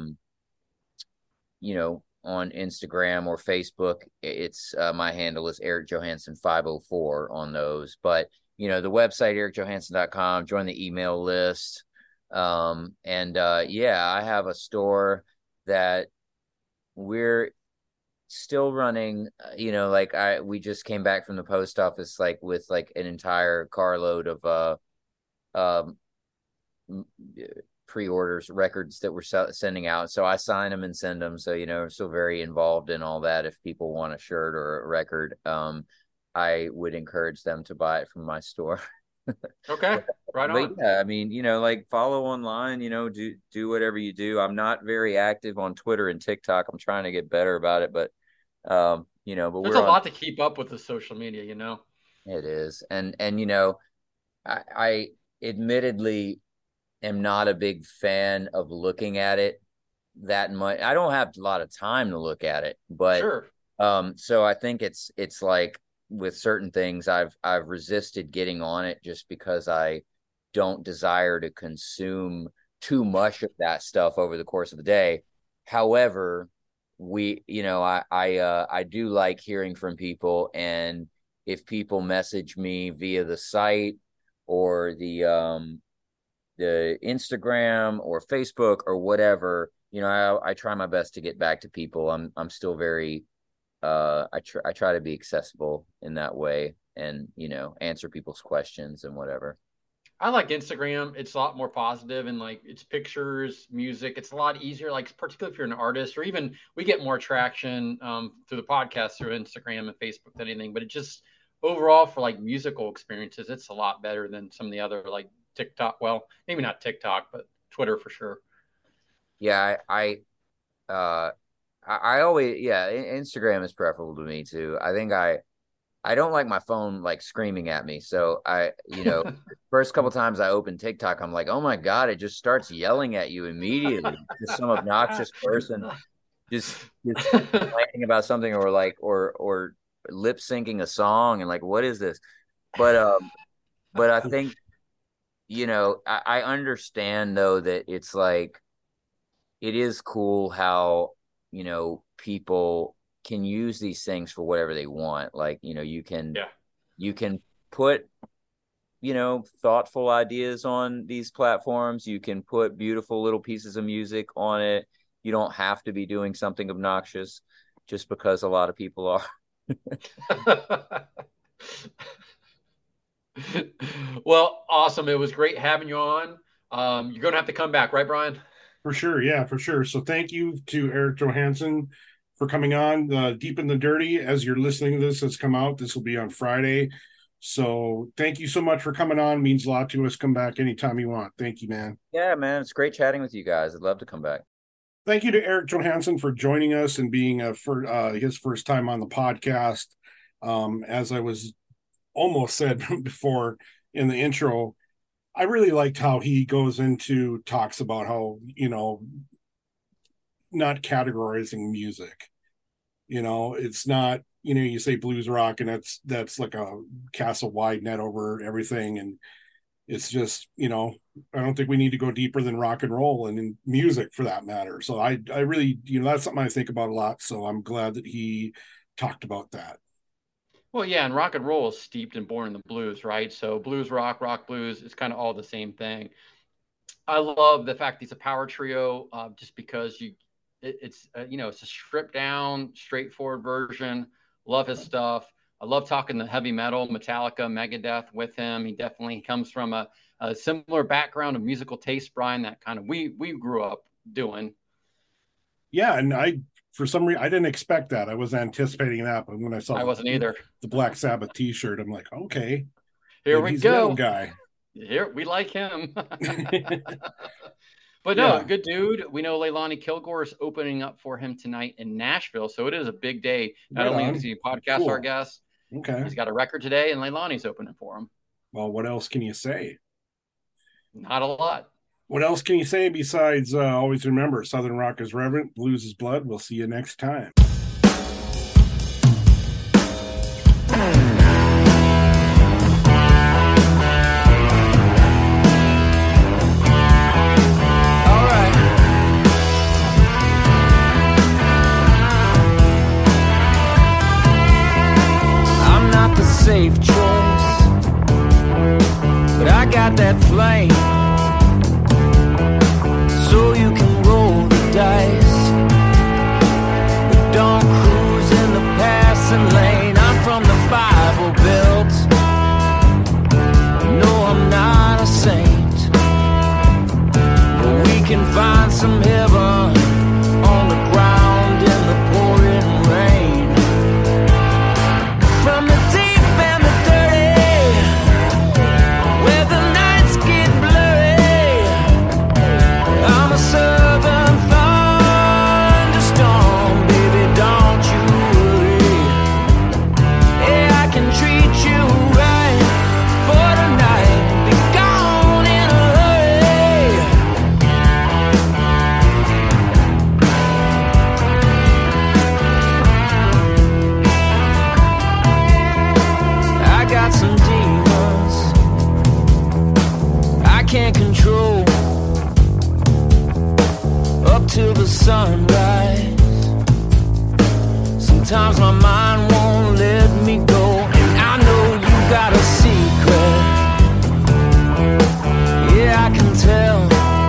you know, on Instagram or Facebook. It's my handle is Eric Johansson 504 on those. But you know, the website ericjohansson.com, join the email list. Yeah, I have a store that we're still running, you know, like we just came back from the post office like with like an entire carload of pre-orders records that we're sending out, so I sign them and send them. So you know, I'm still very involved in all that. If people want a shirt or a record, I would encourage them to buy it from my store. Okay, right on. Yeah, I mean, you know, like follow online, you know, do whatever you do. I'm not very active on Twitter and TikTok. I'm trying to get better about it, but you know, but there's a lot to keep up with the social media, you know. It is, and you know, I admittedly am not a big fan of looking at it that much. I don't have a lot of time to look at it, but sure. So I think it's like with certain things, I've resisted getting on it just because I don't desire to consume too much of that stuff over the course of the day. However, you know, I do like hearing from people, and if people message me via the site or the Instagram or Facebook or whatever, you know, I try my best to get back to people. I'm still very I try to be accessible in that way, and you know, answer people's questions and whatever. I like Instagram. It's a lot more positive, and like it's pictures, music. It's a lot easier, like particularly if you're an artist, or even we get more traction through the podcast through Instagram and Facebook than anything. But it just overall for like musical experiences, it's a lot better than some of the other like TikTok. Well, maybe not TikTok, but Twitter for sure. Yeah, I always, yeah, Instagram is preferable to me too. I think I don't like my phone like screaming at me. So you know, first couple times I open TikTok, I'm like, oh my God, it just starts yelling at you immediately. Just some obnoxious person just complaining about something, or like, or lip syncing a song, and like, what is this? But I think, you know, I understand though that it's like, it is cool how, you know, people can use these things for whatever they want. Like, you know, you can put, you know, thoughtful ideas on these platforms. You can put beautiful little pieces of music on it. You don't have to be doing something obnoxious just because a lot of people are. Well, awesome. It was great having you on. You're going to have to come back, right, Brian? For sure. Yeah, for sure. So thank you to Eric Johansson for coming on. Deep in the Dirty, as you're listening to this, has come out. This will be on Friday. So thank you so much for coming on. It means a lot to us. Come back anytime you want. Thank you, man. Yeah, man. It's great chatting with you guys. I'd love to come back. Thank you to Eric Johansson for joining us and being his first time on the podcast. As I was almost said before in the intro, I really liked how he talks about how, you know, not categorizing music. You know, it's not, you know, you say blues rock and that's like a cast a wide net over everything. And it's just, you know, I don't think we need to go deeper than rock and roll and in music for that matter. So I really, you know, that's something I think about a lot. So I'm glad that he talked about that. Well, yeah, and rock and roll is steeped and born in the blues, right? So blues, rock blues, it's kind of all the same thing. I love the fact he's a power trio, just because it's you know, it's a stripped down, straightforward version. Love his stuff. I love talking the heavy metal, Metallica, Megadeth with him. He definitely comes from a similar background of musical taste, Brian, that kind of we grew up doing. Yeah, and for some reason, I didn't expect that. I was anticipating that, but when I wasn't either. The Black Sabbath T-shirt, I'm like, okay, here we go, guy. Here we like him. But no, good dude. We know Leilani Kilgore is opening up for him tonight in Nashville, so it is a big day. Not only is he a podcast our guest, he's got a record today, and Leilani's opening for him. Well, what else can you say? Not a lot. What else can you say besides always remember, Southern Rock is reverent, blues is blood. We'll see you next time. Safe choice, but I got that flame, so you can roll the dice, but don't cruise in the passing lane. I'm from the Bible Belt, no I'm not a saint, but we can find some heaven on the ground in the pouring rain. From the can't control up till the sunrise. Sometimes my mind won't let me go, and I know you got a secret. Yeah, I can tell.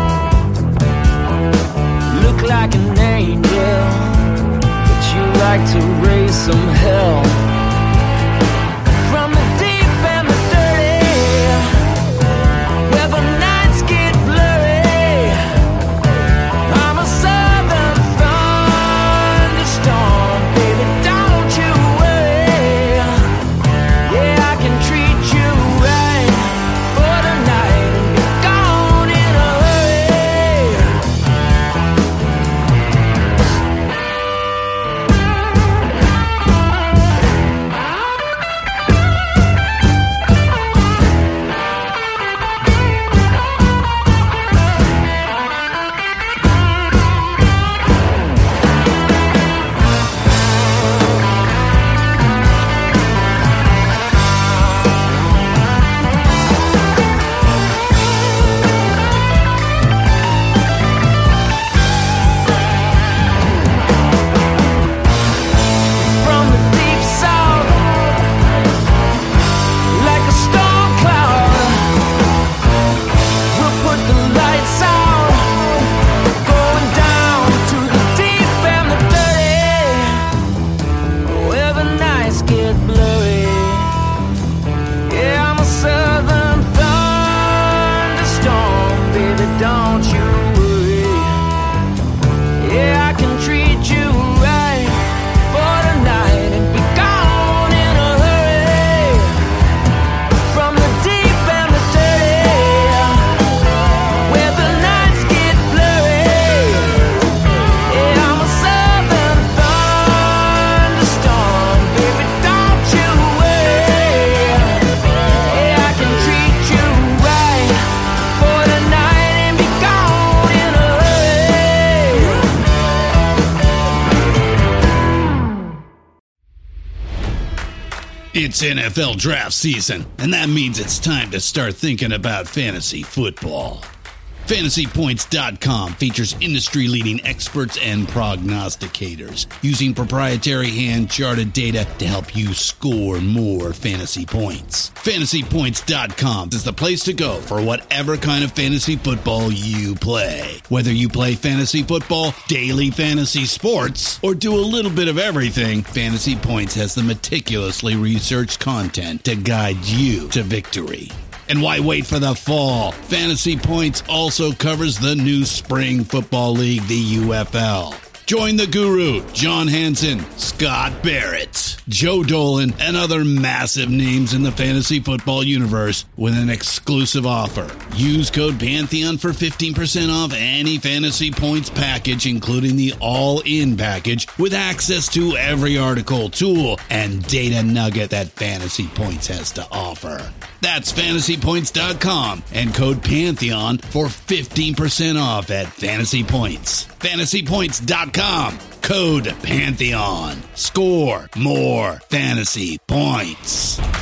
Look like an angel, but you like to raise some hell. From the deep and the dirty, where the nights get blurry, I'm a southern thunderstorm, baby, don't you worry. Yeah, I can treat you right for the night and be gone in a It's NFL draft season, and that means it's time to start thinking about fantasy football. FantasyPoints.com features industry-leading experts and prognosticators using proprietary hand-charted data to help you score more fantasy points. FantasyPoints.com is the place to go for whatever kind of fantasy football you play. Whether you play fantasy football, daily fantasy sports, or do a little bit of everything, Fantasy Points has the meticulously researched content to guide you to victory. And why wait for the fall? Fantasy Points also covers the new spring football league, the UFL. Join the guru, John Hansen, Scott Barrett, Joe Dolan, and other massive names in the fantasy football universe with an exclusive offer. Use code Pantheon for 15% off any Fantasy Points package, including the all-in package with access to every article, tool, and data nugget that Fantasy Points has to offer. That's fantasypoints.com and code Pantheon for 15% off at Fantasy Points. Fantasypoints.com, code Pantheon. Score more fantasy points.